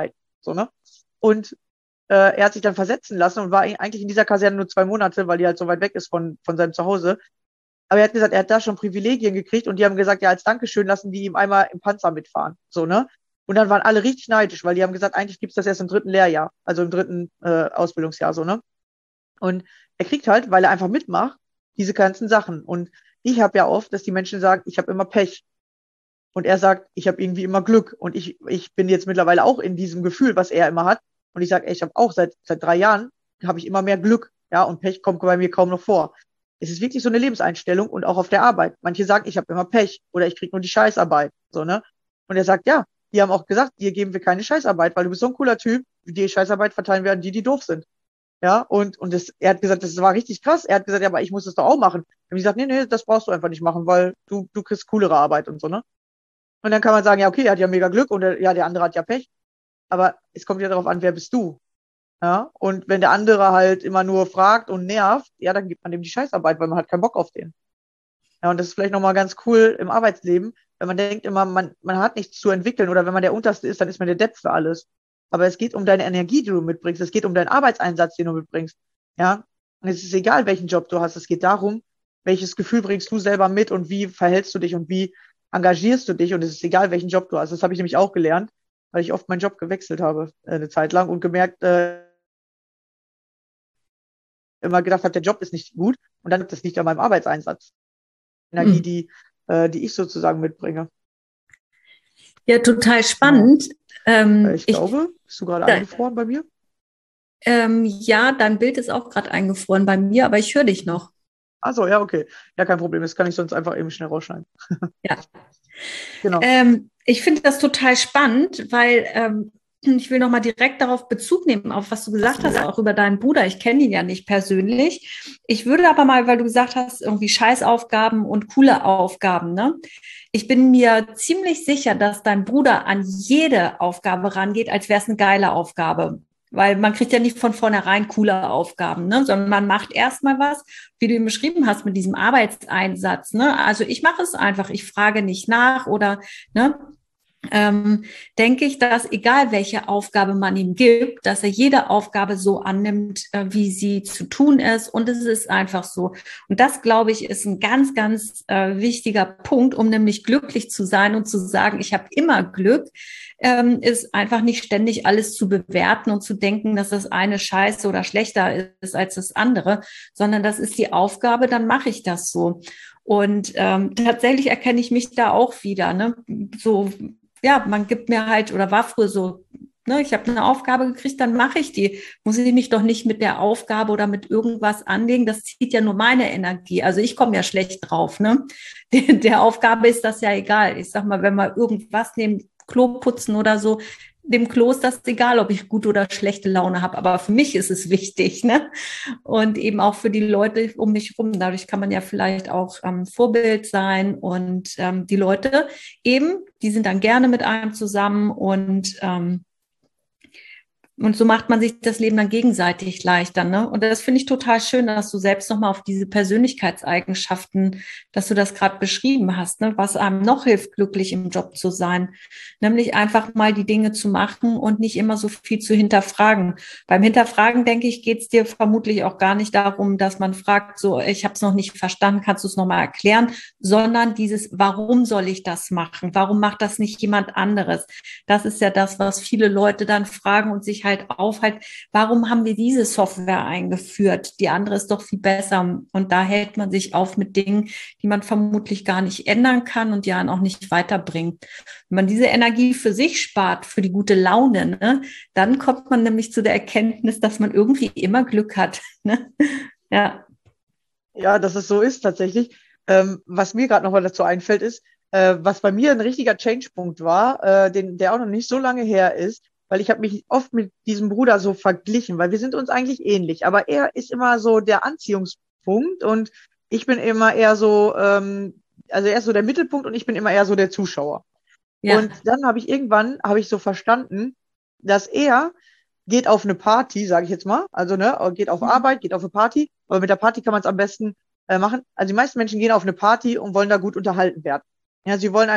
so, ne? Und äh, er hat sich dann versetzen lassen und war eigentlich in dieser Kaserne nur zwei Monate, weil die halt so weit weg ist von, von seinem Zuhause. Aber er hat gesagt, er hat da schon Privilegien gekriegt und die haben gesagt, ja, als Dankeschön lassen die ihm einmal im Panzer mitfahren, so, ne? Und dann waren alle richtig neidisch, weil die haben gesagt, eigentlich gibt's das erst im dritten Lehrjahr, also im dritten äh, Ausbildungsjahr, so, ne? Und er kriegt halt, weil er einfach mitmacht, diese ganzen Sachen. Und ich habe ja oft, dass die Menschen sagen, ich habe immer Pech. Und er sagt, ich habe irgendwie immer Glück. Und ich, ich bin jetzt mittlerweile auch in diesem Gefühl, was er immer hat. Und ich sage, ich habe auch seit seit drei Jahren, habe ich immer mehr Glück. Ja, und Pech kommt bei mir kaum noch vor. Es ist wirklich so eine Lebenseinstellung und auch auf der Arbeit. Manche sagen, ich habe immer Pech oder ich krieg nur die Scheißarbeit. So, ne? Und er sagt, ja, die haben auch gesagt, dir geben wir keine Scheißarbeit, weil du bist so ein cooler Typ. Die Scheißarbeit verteilen wir an die, die doof sind. Ja, und, und das, er hat gesagt, das war richtig krass. Er hat gesagt, ja, aber ich muss das doch auch machen. Und ich gesagt, nee, nee, das brauchst du einfach nicht machen, weil du, du kriegst coolere Arbeit und so, ne? Und dann kann man sagen, ja, okay, er hat ja mega Glück und der, ja, der andere hat ja Pech. Aber es kommt ja darauf an, wer bist du? Ja, und wenn der andere halt immer nur fragt und nervt, ja, dann gibt man dem die Scheißarbeit, weil man hat keinen Bock auf den. Ja, und das ist vielleicht nochmal ganz cool im Arbeitsleben, wenn man denkt immer, man, man hat nichts zu entwickeln oder wenn man der Unterste ist, dann ist man der Depp für alles. Aber es geht um deine Energie, die du mitbringst. Es geht um deinen Arbeitseinsatz, den du mitbringst. Ja, und es ist egal, welchen Job du hast. Es geht darum, welches Gefühl bringst du selber mit und wie verhältst du dich und wie engagierst du dich. Und es ist egal, welchen Job du hast. Das habe ich nämlich auch gelernt, weil ich oft meinen Job gewechselt habe, äh, eine Zeit lang und gemerkt, äh, immer gedacht habe, der Job ist nicht gut. Und dann das liegt an meinem Arbeitseinsatz. Energie, Mhm. die, äh, die ich sozusagen mitbringe. Ja, total spannend. Ähm, Ich glaube, bist du gerade da- eingefroren bei mir? ähm, ja, dein Bild ist auch gerade eingefroren bei mir, aber ich höre dich noch. Achso, ja, okay. Ja, kein Problem. Das kann ich sonst einfach eben schnell rausschneiden. Ja. Genau. Ähm, ich finde das total spannend, weil ähm, ich will nochmal direkt darauf Bezug nehmen, auf was du gesagt hast, auch über deinen Bruder. Ich kenne ihn ja nicht persönlich. Ich würde aber mal, weil du gesagt hast, irgendwie Scheißaufgaben und coole Aufgaben, ne? Ich bin mir ziemlich sicher, dass dein Bruder an jede Aufgabe rangeht, als wäre es eine geile Aufgabe. Weil man kriegt ja nicht von vornherein coole Aufgaben, ne? Sondern man macht erstmal was, wie du ihn beschrieben hast, mit diesem Arbeitseinsatz. Ne? Also ich mache es einfach, ich frage nicht nach oder ne? Ähm, denke ich, dass egal welche Aufgabe man ihm gibt, dass er jede Aufgabe so annimmt, äh, wie sie zu tun ist. Und es ist einfach so. Und das, glaube ich, ist ein ganz, ganz äh, wichtiger Punkt, um nämlich glücklich zu sein und zu sagen, ich habe immer Glück, ähm, ist einfach nicht ständig alles zu bewerten und zu denken, dass das eine scheiße oder schlechter ist als das andere, sondern das ist die Aufgabe, dann mache ich das so. Und ähm, tatsächlich erkenne ich mich da auch wieder, ne? So, ja, man gibt mir halt, oder war früher so, ne, ich habe eine Aufgabe gekriegt, dann mache ich die. Muss ich mich doch nicht mit der Aufgabe oder mit irgendwas anlegen, das zieht ja nur meine Energie. Also ich komme ja schlecht drauf, ne? Der, der Aufgabe ist das ja egal. Ich sag mal, wenn wir irgendwas neben Klo putzen oder so, dem Klo ist das egal, ob ich gute oder schlechte Laune habe, aber für mich ist es wichtig, ne? Und eben auch für die Leute um mich rum. Dadurch kann man ja vielleicht auch ähm, Vorbild sein und ähm, die Leute eben, die sind dann gerne mit einem zusammen und ähm, und so macht man sich das Leben dann gegenseitig leichter, ne? Und das finde ich total schön, dass du selbst nochmal auf diese Persönlichkeitseigenschaften, dass du das gerade beschrieben hast, ne? Was einem noch hilft, glücklich im Job zu sein. Nämlich einfach mal die Dinge zu machen und nicht immer so viel zu hinterfragen. Beim Hinterfragen, denke ich, geht es dir vermutlich auch gar nicht darum, dass man fragt, so, ich habe es noch nicht verstanden, kannst du es nochmal erklären, sondern dieses, warum soll ich das machen? Warum macht das nicht jemand anderes? Das ist ja das, was viele Leute dann fragen und sich halt aufhalten, warum haben wir diese Software eingeführt? Die andere ist doch viel besser. Und da hält man sich auf mit Dingen, die man vermutlich gar nicht ändern kann und die einen auch nicht weiterbringen. Wenn man diese Energie für sich spart, für die gute Laune, ne, dann kommt man nämlich zu der Erkenntnis, dass man irgendwie immer Glück hat. Ne? Ja. Ja, dass es so ist tatsächlich. Ähm, was mir gerade noch mal dazu einfällt, ist, äh, was bei mir ein richtiger Change-Punkt war, äh, den, der auch noch nicht so lange her ist, weil ich habe mich oft mit diesem Bruder so verglichen, weil wir sind uns eigentlich ähnlich, aber er ist immer so der Anziehungspunkt und ich bin immer eher so, ähm, also er ist so der Mittelpunkt und ich bin immer eher so der Zuschauer. Ja. Und dann habe ich irgendwann, habe ich so verstanden, dass er geht auf eine Party, sage ich jetzt mal, also ne, geht auf Arbeit, geht auf eine Party, aber mit der Party kann man es am besten äh, machen. Also die meisten Menschen gehen auf eine Party und wollen da gut unterhalten werden. Ja, sie wollen einfach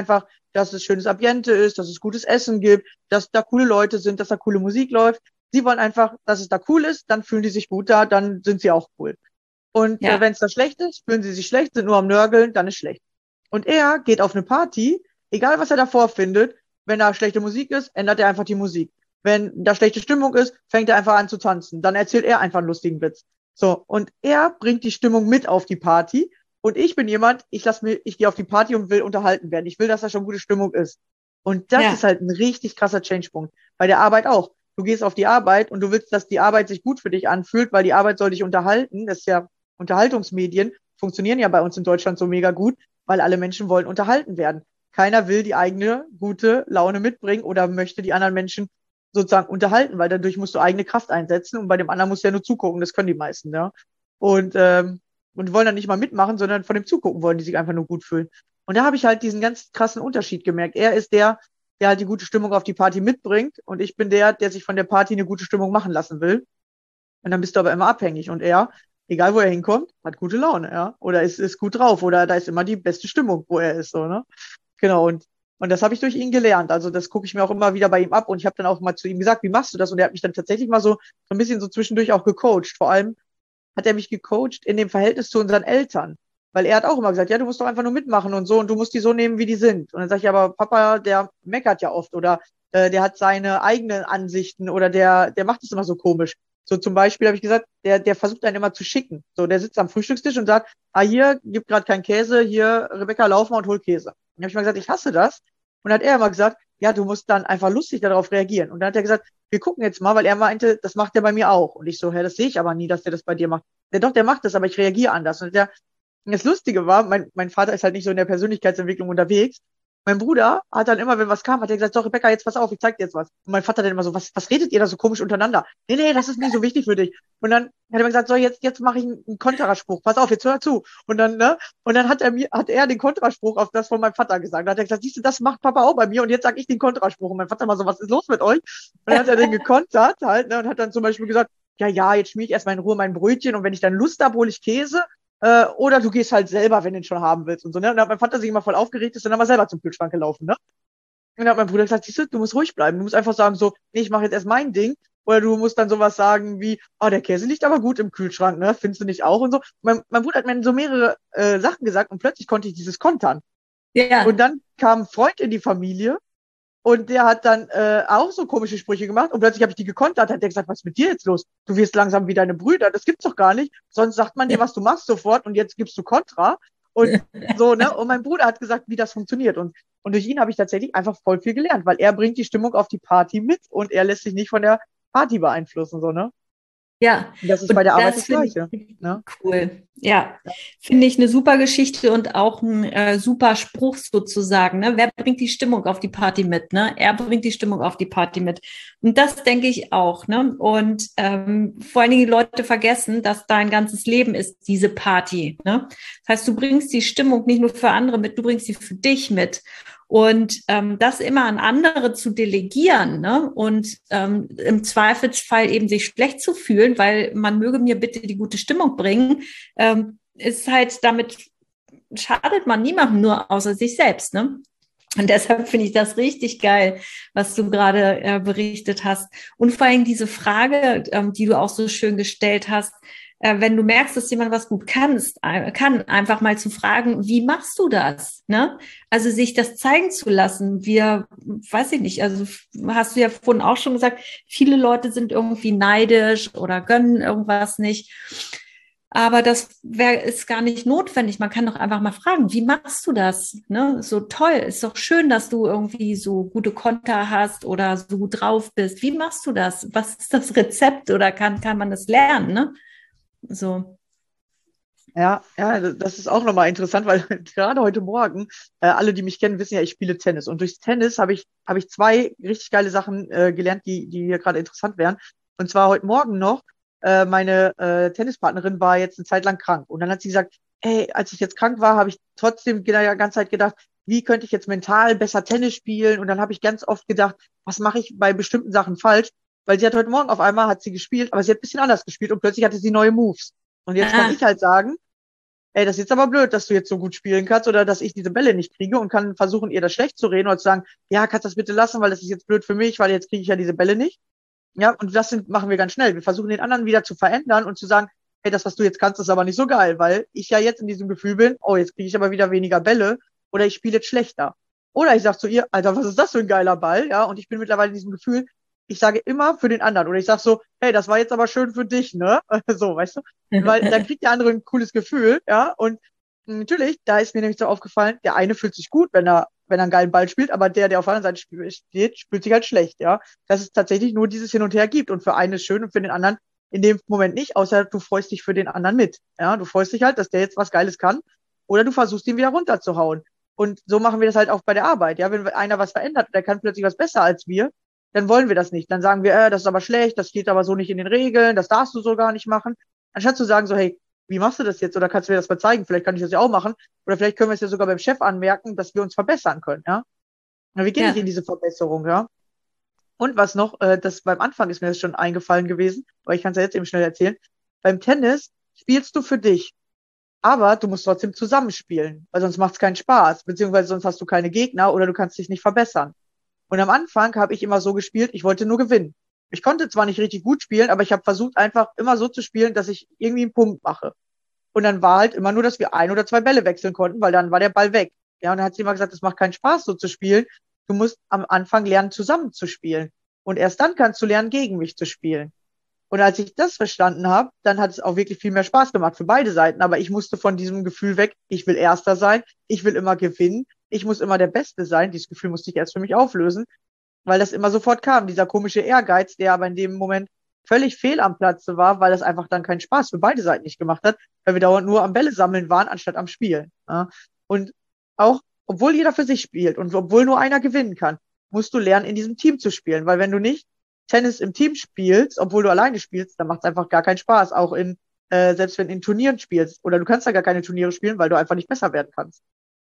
dass es schönes Ambiente ist, dass es gutes Essen gibt, dass da coole Leute sind, dass da coole Musik läuft. Sie wollen einfach, dass es da cool ist, dann fühlen die sich gut da, dann sind sie auch cool. Und Ja. äh, wenn es da schlecht ist, fühlen sie sich schlecht, sind nur am Nörgeln, dann ist schlecht. Und er geht auf eine Party, egal was er davor findet, wenn da schlechte Musik ist, ändert er einfach die Musik. Wenn da schlechte Stimmung ist, fängt er einfach an zu tanzen. Dann erzählt er einfach einen lustigen Witz. So, und er bringt die Stimmung mit auf die Party. Und ich bin jemand, ich lass mir, ich gehe auf die Party und will unterhalten werden. Ich will, dass da schon gute Stimmung ist. Und das Ja. ist halt ein richtig krasser Change-Punkt. Bei der Arbeit auch. Du gehst auf die Arbeit und du willst, dass die Arbeit sich gut für dich anfühlt, weil die Arbeit soll dich unterhalten. Das ist ja, Unterhaltungsmedien funktionieren ja bei uns in Deutschland so mega gut, weil alle Menschen wollen unterhalten werden. Keiner will die eigene gute Laune mitbringen oder möchte die anderen Menschen sozusagen unterhalten, weil dadurch musst du eigene Kraft einsetzen und bei dem anderen musst du ja nur zugucken. Das können die meisten, ja. Und, ähm, und wollen dann nicht mal mitmachen, sondern von dem Zugucken wollen die sich einfach nur gut fühlen. Und da habe ich halt diesen ganz krassen Unterschied gemerkt. Er ist der, der halt die gute Stimmung auf die Party mitbringt und ich bin der, der sich von der Party eine gute Stimmung machen lassen will. Und dann bist du aber immer abhängig. Und er, egal wo er hinkommt, hat gute Laune, ja. Oder ist, ist gut drauf oder da ist immer die beste Stimmung, wo er ist, so, ne? Genau, und, und das habe ich durch ihn gelernt. Also das gucke ich mir auch immer wieder bei ihm ab und ich habe dann auch mal zu ihm gesagt, wie machst du das? Und er hat mich dann tatsächlich mal so, so ein bisschen so zwischendurch auch gecoacht. Vor allem hat er mich gecoacht in dem Verhältnis zu unseren Eltern. Weil er hat auch immer gesagt, ja, du musst doch einfach nur mitmachen und so und du musst die so nehmen, wie die sind. Und dann sage ich, aber Papa, der meckert ja oft oder äh, der hat seine eigenen Ansichten oder der, der macht es immer so komisch. So zum Beispiel habe ich gesagt, der, der versucht einen immer zu schicken. So, der sitzt am Frühstückstisch und sagt, ah, hier gibt gerade kein Käse, hier, Rebecca, lauf mal und hol Käse. Dann habe ich mal gesagt, ich hasse das. Und dann hat er immer gesagt, ja, du musst dann einfach lustig darauf reagieren. Und dann hat er gesagt, wir gucken jetzt mal, weil er meinte, das macht er bei mir auch. Und ich so, hä, das sehe ich aber nie, dass der das bei dir macht. Der doch, der macht das, aber ich reagiere anders. Und der, das Lustige war, mein, mein Vater ist halt nicht so in der Persönlichkeitsentwicklung unterwegs. Mein Bruder hat dann immer, wenn was kam, hat er gesagt, so, Rebecca, jetzt pass auf, ich zeig dir jetzt was. Und mein Vater dann immer so, was, was redet ihr da so komisch untereinander? Nee, nee, das ist nicht so wichtig für dich. Und dann hat er mir gesagt, so, jetzt, jetzt mache ich einen, einen Kontraspruch. Pass auf, jetzt hör zu. Und dann, ne? Und dann hat er mir, hat er den Kontraspruch auf das von meinem Vater gesagt. Dann hat er gesagt, siehst du, das macht Papa auch bei mir und jetzt sag ich den Kontraspruch. Und mein Vater mal so, was ist los mit euch? Und dann hat er den gekontert halt, ne? Und hat dann zum Beispiel gesagt, ja, ja, jetzt schmier ich erstmal in Ruhe mein Brötchen und wenn ich dann Lust habe, hole ich Käse. Äh, oder du gehst halt selber, wenn du ihn schon haben willst und so, ne? Und dann hat mein Vater sich immer voll aufgeregt, ist dann aber selber zum Kühlschrank gelaufen, ne? Und dann hat mein Bruder gesagt, siehst du, du musst ruhig bleiben. Du musst einfach sagen so, nee, ich mache jetzt erst mein Ding. Oder du musst dann sowas sagen wie, oh, der Käse liegt aber gut im Kühlschrank, ne? Findest du nicht auch? Und so. Mein, mein Bruder hat mir so mehrere äh, Sachen gesagt und plötzlich konnte ich dieses kontern. Ja. Und dann kam ein Freund in die Familie und der hat dann äh, auch so komische Sprüche gemacht und plötzlich habe ich die gekontert, hat der gesagt, was ist mit dir jetzt los? Du wirst langsam wie deine Brüder, das gibt's doch gar nicht. Sonst sagt man dir, was du machst sofort und jetzt gibst du Kontra. Und so, ne? Und mein Bruder hat gesagt, wie das funktioniert. Und, und durch ihn habe ich tatsächlich einfach voll viel gelernt, weil er bringt die Stimmung auf die Party mit und er lässt sich nicht von der Party beeinflussen, so, ne? Ja, Und das ist und bei der Arbeit das das finde Gleiche. ich Ne? cool. Ja, finde ich eine super Geschichte und auch ein äh, super Spruch sozusagen. Ne? Wer bringt die Stimmung auf die Party mit? Ne? Er bringt die Stimmung auf die Party mit. Und das denke ich auch. Ne? Und ähm, vor allen Dingen die Leute vergessen, dass dein ganzes Leben ist diese Party. Ne? Das heißt, du bringst die Stimmung nicht nur für andere mit, du bringst sie für dich mit. Und ähm, das immer an andere zu delegieren, ne? Und ähm, im Zweifelsfall eben sich schlecht zu fühlen, weil man möge mir bitte die gute Stimmung bringen, ähm, ist halt, damit schadet man niemandem, nur außer sich selbst, ne? Und deshalb finde ich das richtig geil, was du gerade äh, berichtet hast. Und vor allem diese Frage, ähm, die du auch so schön gestellt hast, äh, wenn du merkst, dass jemand was gut kannst, äh, kann, einfach mal zu fragen, wie machst du das? Ne? Also sich das zeigen zu lassen. Wir, weiß ich nicht, also hast du ja vorhin auch schon gesagt, viele Leute sind irgendwie neidisch oder gönnen irgendwas nicht. Aber das wär, ist gar nicht notwendig. Man kann doch einfach mal fragen, wie machst du das? Ne? So toll, ist doch schön, dass du irgendwie so gute Konter hast oder so gut drauf bist. Wie machst du das? Was ist das Rezept oder kann, kann man das lernen? Ne? So. Ja, ja, das ist auch nochmal interessant, weil gerade heute Morgen, äh, alle, die mich kennen, wissen ja, ich spiele Tennis. Und durchs Tennis habe ich, habe ich zwei richtig geile Sachen äh, gelernt, die, die hier gerade interessant wären. Und zwar heute Morgen noch, äh, meine äh, Tennispartnerin war jetzt eine Zeit lang krank. Und dann hat sie gesagt, hey, als ich jetzt krank war, habe ich trotzdem die ganze Zeit gedacht, wie könnte ich jetzt mental besser Tennis spielen? Und dann habe ich ganz oft gedacht, was mache ich bei bestimmten Sachen falsch? Weil sie hat heute Morgen auf einmal hat sie gespielt, aber sie hat ein bisschen anders gespielt und plötzlich hatte sie neue Moves. Und jetzt Ah. kann ich halt sagen, ey, das ist jetzt aber blöd, dass du jetzt so gut spielen kannst oder dass ich diese Bälle nicht kriege und kann versuchen, ihr das schlecht zu reden oder zu sagen, ja, kannst das bitte lassen, weil das ist jetzt blöd für mich, weil jetzt kriege ich ja diese Bälle nicht. Ja, und das sind, machen wir ganz schnell. Wir versuchen den anderen wieder zu verändern und zu sagen, hey, das, was du jetzt kannst, ist aber nicht so geil, weil ich ja jetzt in diesem Gefühl bin, oh, jetzt kriege ich aber wieder weniger Bälle oder ich spiele jetzt schlechter. Oder ich sage zu ihr, Alter, was ist das für ein geiler Ball? Ja, und ich bin mittlerweile in diesem Gefühl, ich sage immer für den anderen. Oder ich sage so, hey, das war jetzt aber schön für dich, ne? So, weißt du? Weil dann kriegt der andere ein cooles Gefühl, ja. Und natürlich, da ist mir nämlich so aufgefallen, der eine fühlt sich gut, wenn er, wenn er einen geilen Ball spielt, aber der, der auf der anderen Seite steht, fühlt sich halt schlecht, ja. Dass es tatsächlich nur dieses Hin und Her gibt. Und für einen ist schön und für den anderen in dem Moment nicht, außer du freust dich für den anderen mit. Ja, du freust dich halt, dass der jetzt was Geiles kann. Oder du versuchst ihn wieder runterzuhauen. Und so machen wir das halt auch bei der Arbeit. Ja, wenn einer was verändert, der kann plötzlich was besser als wir, dann wollen wir das nicht. Dann sagen wir, äh, das ist aber schlecht, das steht aber so nicht in den Regeln, das darfst du so gar nicht machen. Anstatt zu sagen so, hey, wie machst du das jetzt? Oder kannst du mir das mal zeigen? Vielleicht kann ich das ja auch machen. Oder vielleicht können wir es ja sogar beim Chef anmerken, dass wir uns verbessern können, ja. Na, wie gehe Ja. ich in diese Verbesserung, ja? Und was noch, äh, das beim Anfang ist mir das schon eingefallen gewesen, aber ich kann es ja jetzt eben schnell erzählen. Beim Tennis spielst du für dich, aber du musst trotzdem zusammenspielen, weil sonst macht es keinen Spaß, beziehungsweise sonst hast du keine Gegner oder du kannst dich nicht verbessern. Und am Anfang habe ich immer so gespielt, ich wollte nur gewinnen. Ich konnte zwar nicht richtig gut spielen, aber ich habe versucht, einfach immer so zu spielen, dass ich irgendwie einen Punkt mache. Und dann war halt immer nur, dass wir ein oder zwei Bälle wechseln konnten, weil dann war der Ball weg. Ja, und dann hat sie immer gesagt, es macht keinen Spaß, so zu spielen. Du musst am Anfang lernen, zusammen zu spielen. Und erst dann kannst du lernen, gegen mich zu spielen. Und als ich das verstanden habe, dann hat es auch wirklich viel mehr Spaß gemacht für beide Seiten. Aber ich musste von diesem Gefühl weg, ich will Erster sein, ich will immer gewinnen, ich muss immer der Beste sein. Dieses Gefühl musste ich erst für mich auflösen, weil das immer sofort kam, dieser komische Ehrgeiz, der aber in dem Moment völlig fehl am Platze war, weil das einfach dann keinen Spaß für beide Seiten nicht gemacht hat, weil wir dauernd nur am Bälle sammeln waren, anstatt am Spielen. Ja. Und auch, obwohl jeder für sich spielt und obwohl nur einer gewinnen kann, musst du lernen, in diesem Team zu spielen, weil wenn du nicht Tennis im Team spielst, obwohl du alleine spielst, dann macht es einfach gar keinen Spaß, auch in, äh, selbst wenn du in Turnieren spielst, oder du kannst da gar keine Turniere spielen, weil du einfach nicht besser werden kannst.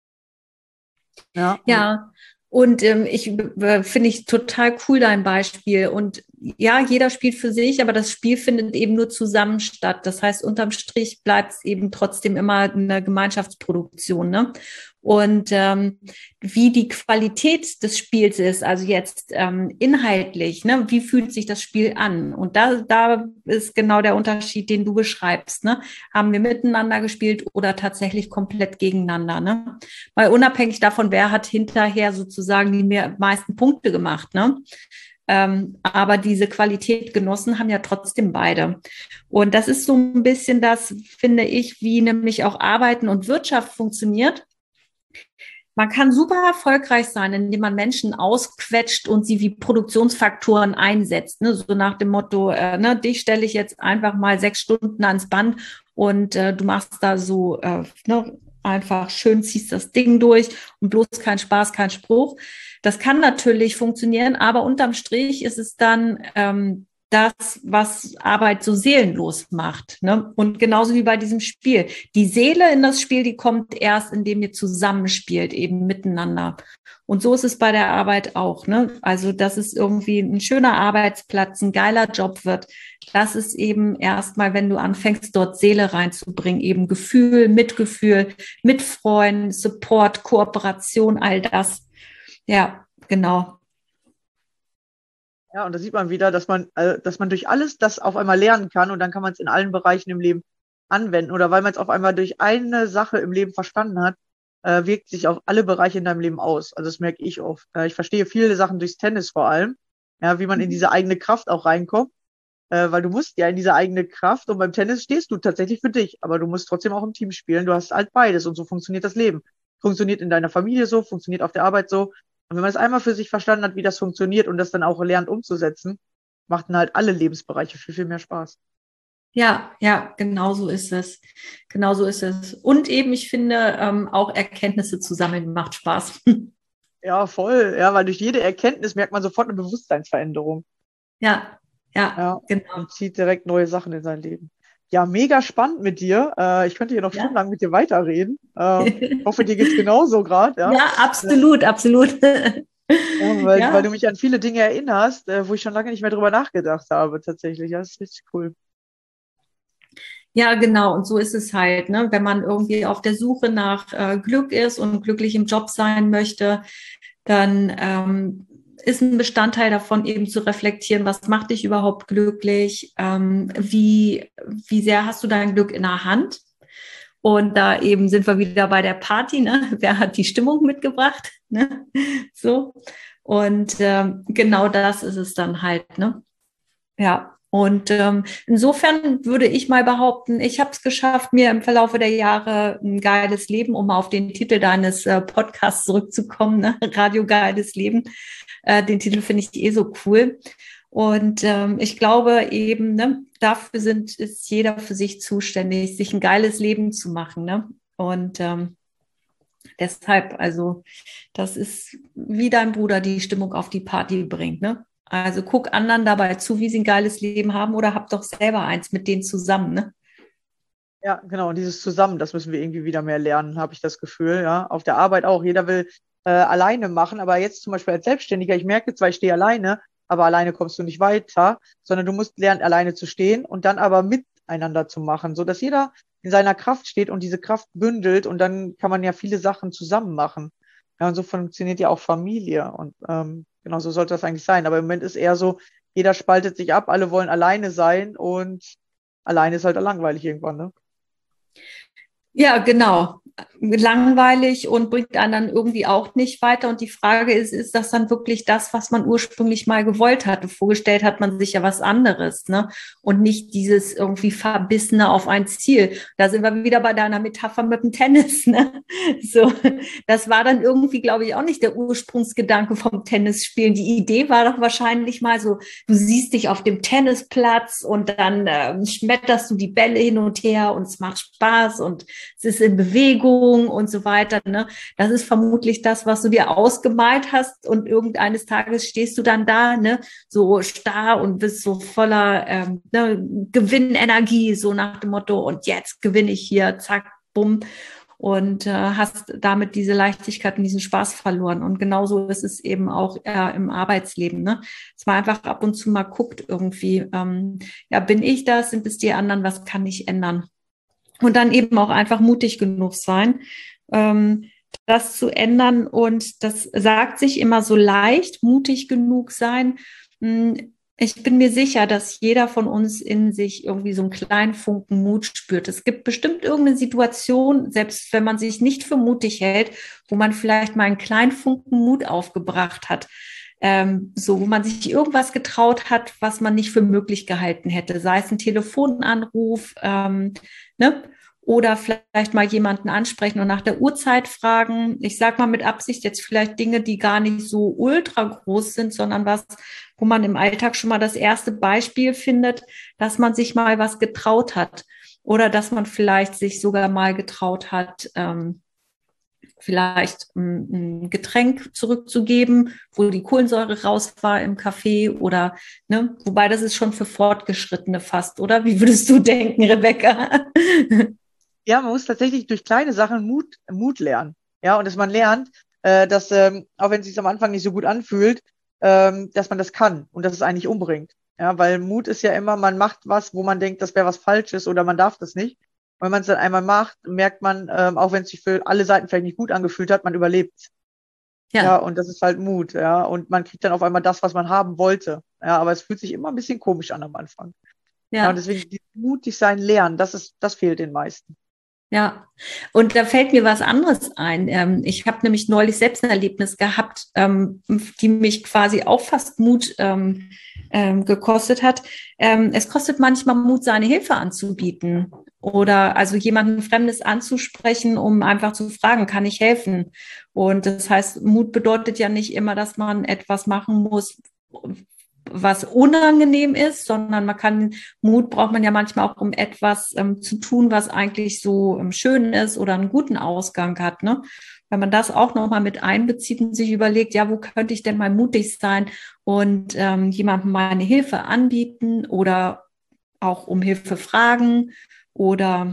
Ja. Ja, und ähm, ich äh, finde ich total cool dein Beispiel. Und ja, jeder spielt für sich, aber das Spiel findet eben nur zusammen statt. Das heißt, unterm Strich bleibt es eben trotzdem immer eine Gemeinschaftsproduktion, ne? Und ähm, wie die Qualität des Spiels ist, also jetzt ähm, inhaltlich, ne, wie fühlt sich das Spiel an? Und da, da ist genau der Unterschied, den du beschreibst, ne? Haben wir miteinander gespielt oder tatsächlich komplett gegeneinander, ne? Weil unabhängig davon, wer hat hinterher sozusagen die mehr, meisten Punkte gemacht, ne? Ähm, aber diese Qualität genossen haben ja trotzdem beide. Und das ist so ein bisschen das, finde ich, wie nämlich auch Arbeiten und Wirtschaft funktioniert. Man kann super erfolgreich sein, indem man Menschen ausquetscht und sie wie Produktionsfaktoren einsetzt. Ne? So nach dem Motto, äh, ne, dich stelle ich jetzt einfach mal sechs Stunden ans Band und äh, du machst da so äh, ne, einfach schön, ziehst das Ding durch und bloß kein Spaß, kein Spruch. Das kann natürlich funktionieren, aber unterm Strich ist es dann ähm, das, was Arbeit so seelenlos macht, ne? Und genauso wie bei diesem Spiel. Die Seele in das Spiel, die kommt erst, indem ihr zusammenspielt, eben miteinander. Und so ist es bei der Arbeit auch, ne? Also, dass es irgendwie ein schöner Arbeitsplatz, ein geiler Job wird. Das ist eben erstmal, wenn du anfängst, dort Seele reinzubringen, eben Gefühl, Mitgefühl, Mitfreuen, Support, Kooperation, all das. Ja, genau. Ja, und da sieht man wieder, dass man, äh, dass man durch alles das auf einmal lernen kann und dann kann man es in allen Bereichen im Leben anwenden. Oder weil man es auf einmal durch eine Sache im Leben verstanden hat, äh, wirkt sich auf alle Bereiche in deinem Leben aus. Also das merke ich oft. Äh, ich verstehe viele Sachen durchs Tennis vor allem, ja, wie man in diese eigene Kraft auch reinkommt, äh, weil du musst ja in diese eigene Kraft und beim Tennis stehst du tatsächlich für dich, aber du musst trotzdem auch im Team spielen. Du hast halt beides und so funktioniert das Leben. Funktioniert in deiner Familie so, funktioniert auf der Arbeit so. Und wenn man es einmal für sich verstanden hat, wie das funktioniert und das dann auch lernt umzusetzen, macht dann halt alle Lebensbereiche viel, viel mehr Spaß. Ja, ja, genau so ist es. Genau so ist es. Und eben, ich finde, ähm, auch Erkenntnisse zu sammeln macht Spaß. Ja, voll. Ja, weil durch jede Erkenntnis merkt man sofort eine Bewusstseinsveränderung. Ja, ja, Ja, genau. und zieht direkt neue Sachen in sein Leben. Ja, mega spannend mit dir. Äh, ich könnte hier noch Ja. stundenlang mit dir weiterreden. Äh, ich hoffe, dir geht's genauso gerade. Ja, Ja, absolut, absolut. ja, weil, Ja. weil du mich an viele Dinge erinnerst, äh, wo ich schon lange nicht mehr drüber nachgedacht habe, tatsächlich. Ja, das ist richtig cool. Ja, genau. Und so ist es halt, ne? Wenn man irgendwie auf der Suche nach äh, Glück ist und glücklich im Job sein möchte, dann ähm, ist ein Bestandteil davon eben zu reflektieren, was macht dich überhaupt glücklich? Ähm, wie, wie sehr hast du dein Glück in der Hand? Und da eben sind wir wieder bei der Party, ne? Wer hat die Stimmung mitgebracht? Ne? So. Und ähm, genau das ist es dann halt, ne? Ja. Und ähm, insofern würde ich mal behaupten, ich habe es geschafft, mir im Verlaufe der Jahre ein geiles Leben, um auf den Titel deines äh, Podcasts zurückzukommen, ne? Radio Geiles Leben. Äh, den Titel finde ich eh so cool. Und ähm, ich glaube eben, ne, dafür sind, ist jeder für sich zuständig, sich ein geiles Leben zu machen. Ne? Und ähm, deshalb, also, das ist wie dein Bruder die Stimmung auf die Party bringt. Ne? Also guck anderen dabei zu, wie sie ein geiles Leben haben oder hab doch selber eins mit denen zusammen. Ne? Ja, genau. Und dieses Zusammen, das müssen wir irgendwie wieder mehr lernen, habe ich das Gefühl. Ja, auf der Arbeit auch. Jeder will äh, alleine machen, aber jetzt zum Beispiel als Selbstständiger, ich merke zwar, ich stehe alleine, aber alleine kommst du nicht weiter, sondern du musst lernen, alleine zu stehen und dann aber miteinander zu machen, so dass jeder in seiner Kraft steht und diese Kraft bündelt und dann kann man ja viele Sachen zusammen machen. Ja, und so funktioniert ja auch Familie und ähm, genau so sollte das eigentlich sein. Aber im Moment ist eher so, jeder spaltet sich ab, alle wollen alleine sein und alleine ist halt langweilig irgendwann, ne? Ja, genau. Langweilig und bringt einen dann irgendwie auch nicht weiter. Und die Frage ist, ist das dann wirklich das, was man ursprünglich mal gewollt hatte? Vorgestellt hat man sich ja was anderes, ne? Und nicht dieses irgendwie Verbissene auf ein Ziel. Da sind wir wieder bei deiner Metapher mit dem Tennis, ne? So, das war dann irgendwie, glaube ich, auch nicht der Ursprungsgedanke vom Tennisspielen. Die Idee war doch wahrscheinlich mal so, du siehst dich auf dem Tennisplatz und dann äh, schmetterst du die Bälle hin und her und es macht Spaß und es ist in Bewegung und so weiter. Ne? Das ist vermutlich das, was du dir ausgemalt hast und irgendeines Tages stehst du dann da, ne, so starr und bist so voller ähm, ne, Gewinnenergie, so nach dem Motto, und jetzt gewinne ich hier, zack, bumm. Und äh, hast damit diese Leichtigkeit und diesen Spaß verloren. Und genauso ist es eben auch äh, im Arbeitsleben, ne? Dass man einfach ab und zu mal guckt irgendwie, ähm, ja, bin ich das, sind es die anderen, was kann ich ändern? Und dann eben auch einfach mutig genug sein, ähm, das zu ändern. Und das sagt sich immer so leicht, mutig genug sein. Ich bin mir sicher, dass jeder von uns in sich irgendwie so einen kleinen Funken Mut spürt. Es gibt bestimmt irgendeine Situation, selbst wenn man sich nicht für mutig hält, wo man vielleicht mal einen kleinen Funken Mut aufgebracht hat. Ähm, so, wo man sich irgendwas getraut hat, was man nicht für möglich gehalten hätte, sei es ein Telefonanruf, ähm, ne? Oder vielleicht mal jemanden ansprechen und nach der Uhrzeit fragen. Ich sage mal mit Absicht jetzt vielleicht Dinge, die gar nicht so ultra groß sind, sondern was, wo man im Alltag schon mal das erste Beispiel findet, dass man sich mal was getraut hat oder dass man vielleicht sich sogar mal getraut hat, ähm, vielleicht ein, ein Getränk zurückzugeben, wo die Kohlensäure raus war im Kaffee oder, ne, wobei das ist schon für Fortgeschrittene fast, oder? Wie würdest du denken, Rebecca? Ja, man muss tatsächlich durch kleine Sachen Mut, Mut lernen. Ja, und dass man lernt, äh, dass, ähm, auch wenn es sich am Anfang nicht so gut anfühlt, ähm, dass man das kann und dass es einen nicht umbringt. Ja, weil Mut ist ja immer, man macht was, wo man denkt, das wäre was Falsches oder man darf das nicht. Und wenn man es dann einmal macht, merkt man, ähm, auch wenn es sich für alle Seiten vielleicht nicht gut angefühlt hat, man überlebt. Ja. Ja, und das ist halt Mut, ja. Und man kriegt dann auf einmal das, was man haben wollte. Ja, aber es fühlt sich immer ein bisschen komisch an am Anfang. Ja, ja und deswegen mutig sein, lernen, das ist, das fehlt den meisten. Ja, und da fällt mir was anderes ein. Ähm, ich habe nämlich neulich selbst ein Erlebnis gehabt, ähm, die mich quasi auch fast Mut ähm, ähm, gekostet hat. Ähm, es kostet manchmal Mut, seine Hilfe anzubieten oder also jemanden Fremdes anzusprechen, um einfach zu fragen, kann ich helfen? Und das heißt, Mut bedeutet ja nicht immer, dass man etwas machen muss, was unangenehm ist, sondern man kann, Mut braucht man ja manchmal auch, um etwas ähm, zu tun, was eigentlich so ähm, schön ist oder einen guten Ausgang hat, ne? Wenn man das auch nochmal mit einbezieht und sich überlegt, ja, wo könnte ich denn mal mutig sein und ähm, jemandem meine Hilfe anbieten oder auch um Hilfe fragen oder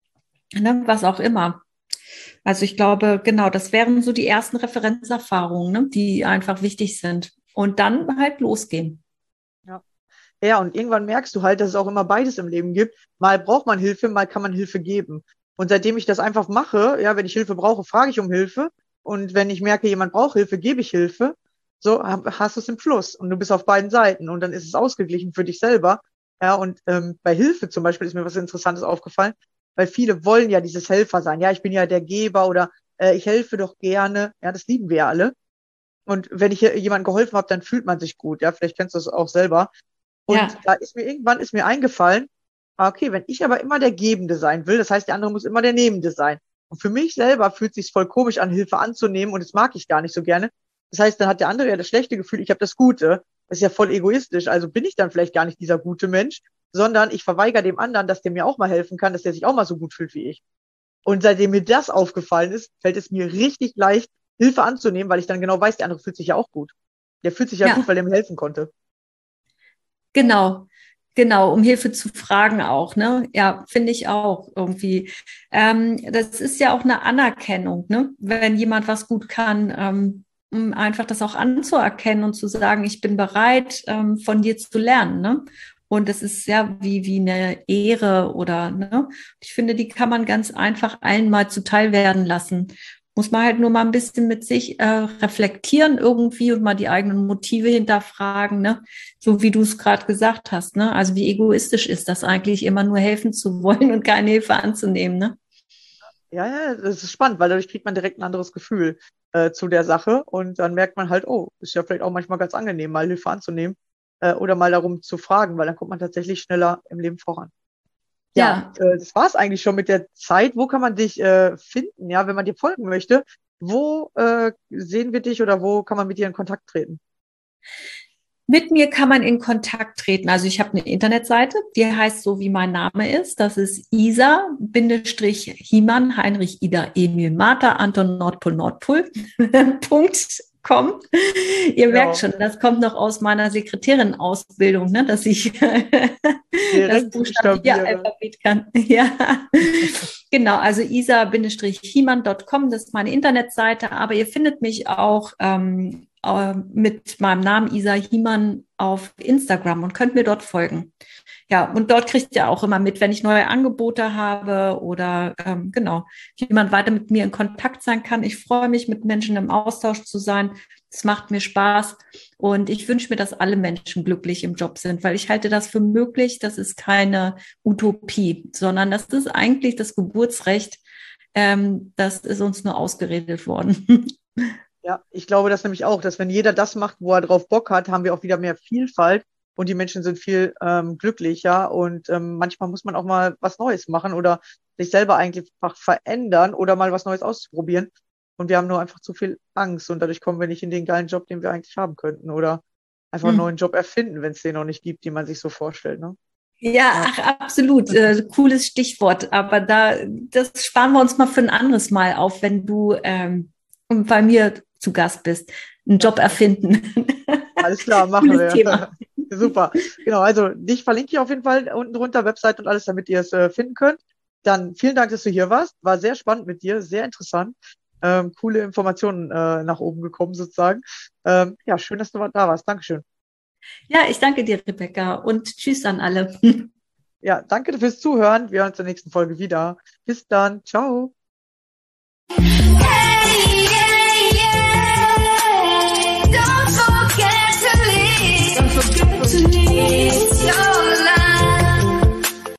ne, was auch immer. Also ich glaube, genau, das wären so die ersten Referenzerfahrungen, ne, die einfach wichtig sind. Und dann halt losgehen. Ja, Ja, und irgendwann merkst du halt, dass es auch immer beides im Leben gibt. Mal braucht man Hilfe, mal kann man Hilfe geben. Und seitdem ich das einfach mache, ja, wenn ich Hilfe brauche, frage ich um Hilfe. Und wenn ich merke, jemand braucht Hilfe, gebe ich Hilfe. So hab- hast du es im Fluss und du bist auf beiden Seiten und dann ist es ausgeglichen für dich selber. Ja, und ähm, bei Hilfe zum Beispiel ist mir was Interessantes aufgefallen, weil viele wollen ja dieses Helfer sein. Ja, ich bin ja der Geber oder äh, ich helfe doch gerne. Ja, das lieben wir ja alle. Und wenn ich hier jemandem geholfen habe, dann fühlt man sich gut. Ja, vielleicht kennst du das auch selber. Und Ja, da ist mir irgendwann ist mir eingefallen, ah, okay, wenn ich aber immer der Gebende sein will, das heißt, der andere muss immer der Nehmende sein. Und für mich selber fühlt es sich voll komisch an, Hilfe anzunehmen und das mag ich gar nicht so gerne. Das heißt, dann hat der andere ja das schlechte Gefühl, ich habe das Gute. Das ist ja voll egoistisch. Also bin ich dann vielleicht gar nicht dieser gute Mensch, sondern ich verweigere dem anderen, dass der mir auch mal helfen kann, dass der sich auch mal so gut fühlt wie ich. Und seitdem mir das aufgefallen ist, fällt es mir richtig leicht, Hilfe anzunehmen, weil ich dann genau weiß, der andere fühlt sich ja auch gut. Der fühlt sich ja gut, ja, weil er mir helfen konnte. genau. Genau, um Hilfe zu fragen auch, ne? Ja, finde ich auch irgendwie. Ähm, das ist ja auch eine Anerkennung, ne? Wenn jemand was gut kann, ähm, um einfach das auch anzuerkennen und zu sagen, ich bin bereit, ähm, von dir zu lernen, ne? Und das ist ja wie, wie eine Ehre oder, ne? Ich finde, die kann man ganz einfach allen mal zuteil werden lassen. Muss man halt nur mal ein bisschen mit sich äh, reflektieren irgendwie und mal die eigenen Motive hinterfragen, ne? So wie du es gerade gesagt hast, ne? Also wie egoistisch ist das eigentlich, immer nur helfen zu wollen und keine Hilfe anzunehmen, ne? Ja, ja, das ist spannend, weil dadurch kriegt man direkt ein anderes Gefühl äh, zu der Sache und dann merkt man halt, oh, ist ja vielleicht auch manchmal ganz angenehm, mal Hilfe anzunehmen äh, oder mal darum zu fragen, weil dann kommt man tatsächlich schneller im Leben voran. Ja, Ja, äh, das war es eigentlich schon mit der Zeit. Wo kann man dich äh, finden, ja, wenn man dir folgen möchte? Wo äh, sehen wir dich oder wo kann man mit dir in Kontakt treten? mit mir kann man in Kontakt treten. Also ich habe eine Internetseite, die heißt so, wie mein Name ist. Das ist Isa-Hiemann, Heinrich, Ida, Emil, Martha, Anton, Nordpol, Nordpol. Punkt com. Ihr merkt Ja, schon, das kommt noch aus meiner Sekretärin-Ausbildung, ne, dass ich das direkt buchstabiere. Buchstabieralphabet kann. Ja, genau. Also isa-hiemann Punkt com, das ist meine Internetseite. Aber ihr findet mich auch ähm, äh, mit meinem Namen Isa Hiemann auf Instagram und könnt mir dort folgen. Ja, und dort kriegt ihr auch immer mit, wenn ich neue Angebote habe oder ähm, genau, wie man weiter mit mir in Kontakt sein kann. Ich freue mich, mit Menschen im Austausch zu sein. Es macht mir Spaß und ich wünsche mir, dass alle Menschen glücklich im Job sind, weil ich halte das für möglich. Das ist keine Utopie, sondern das ist eigentlich das Geburtsrecht. Ähm, das ist uns nur ausgeredet worden. Ja, ich glaube das nämlich auch, dass wenn jeder das macht, wo er drauf Bock hat, haben wir auch wieder mehr Vielfalt und die Menschen sind viel ähm, glücklicher und ähm, manchmal muss man auch mal was Neues machen oder sich selber eigentlich einfach verändern oder mal was Neues auszuprobieren und wir haben nur einfach zu viel Angst und dadurch kommen wir nicht in den geilen Job, den wir eigentlich haben könnten oder einfach einen neuen Job erfinden, wenn es den noch nicht gibt, den man sich so vorstellt, ne? Ja, Ja, ach, absolut. Äh, cooles Stichwort. Aber da, das sparen wir uns mal für ein anderes Mal auf, wenn du ähm, bei mir zu Gast bist. Einen ja, Job erfinden. alles klar, machen Cooles Thema. wir. Super. Genau, also dich verlinke ich auf jeden Fall unten drunter, Website und alles, damit ihr es äh, finden könnt. Dann vielen Dank, dass du hier warst. War sehr spannend mit dir, sehr interessant. Ähm, coole Informationen äh, nach oben gekommen sozusagen. Ähm, ja, schön, dass du da warst. Dankeschön. Ja, ich danke dir, Rebecca, und tschüss an alle. Ja, danke fürs Zuhören. Wir hören uns in der nächsten Folge wieder. Bis dann. Ciao. Hey,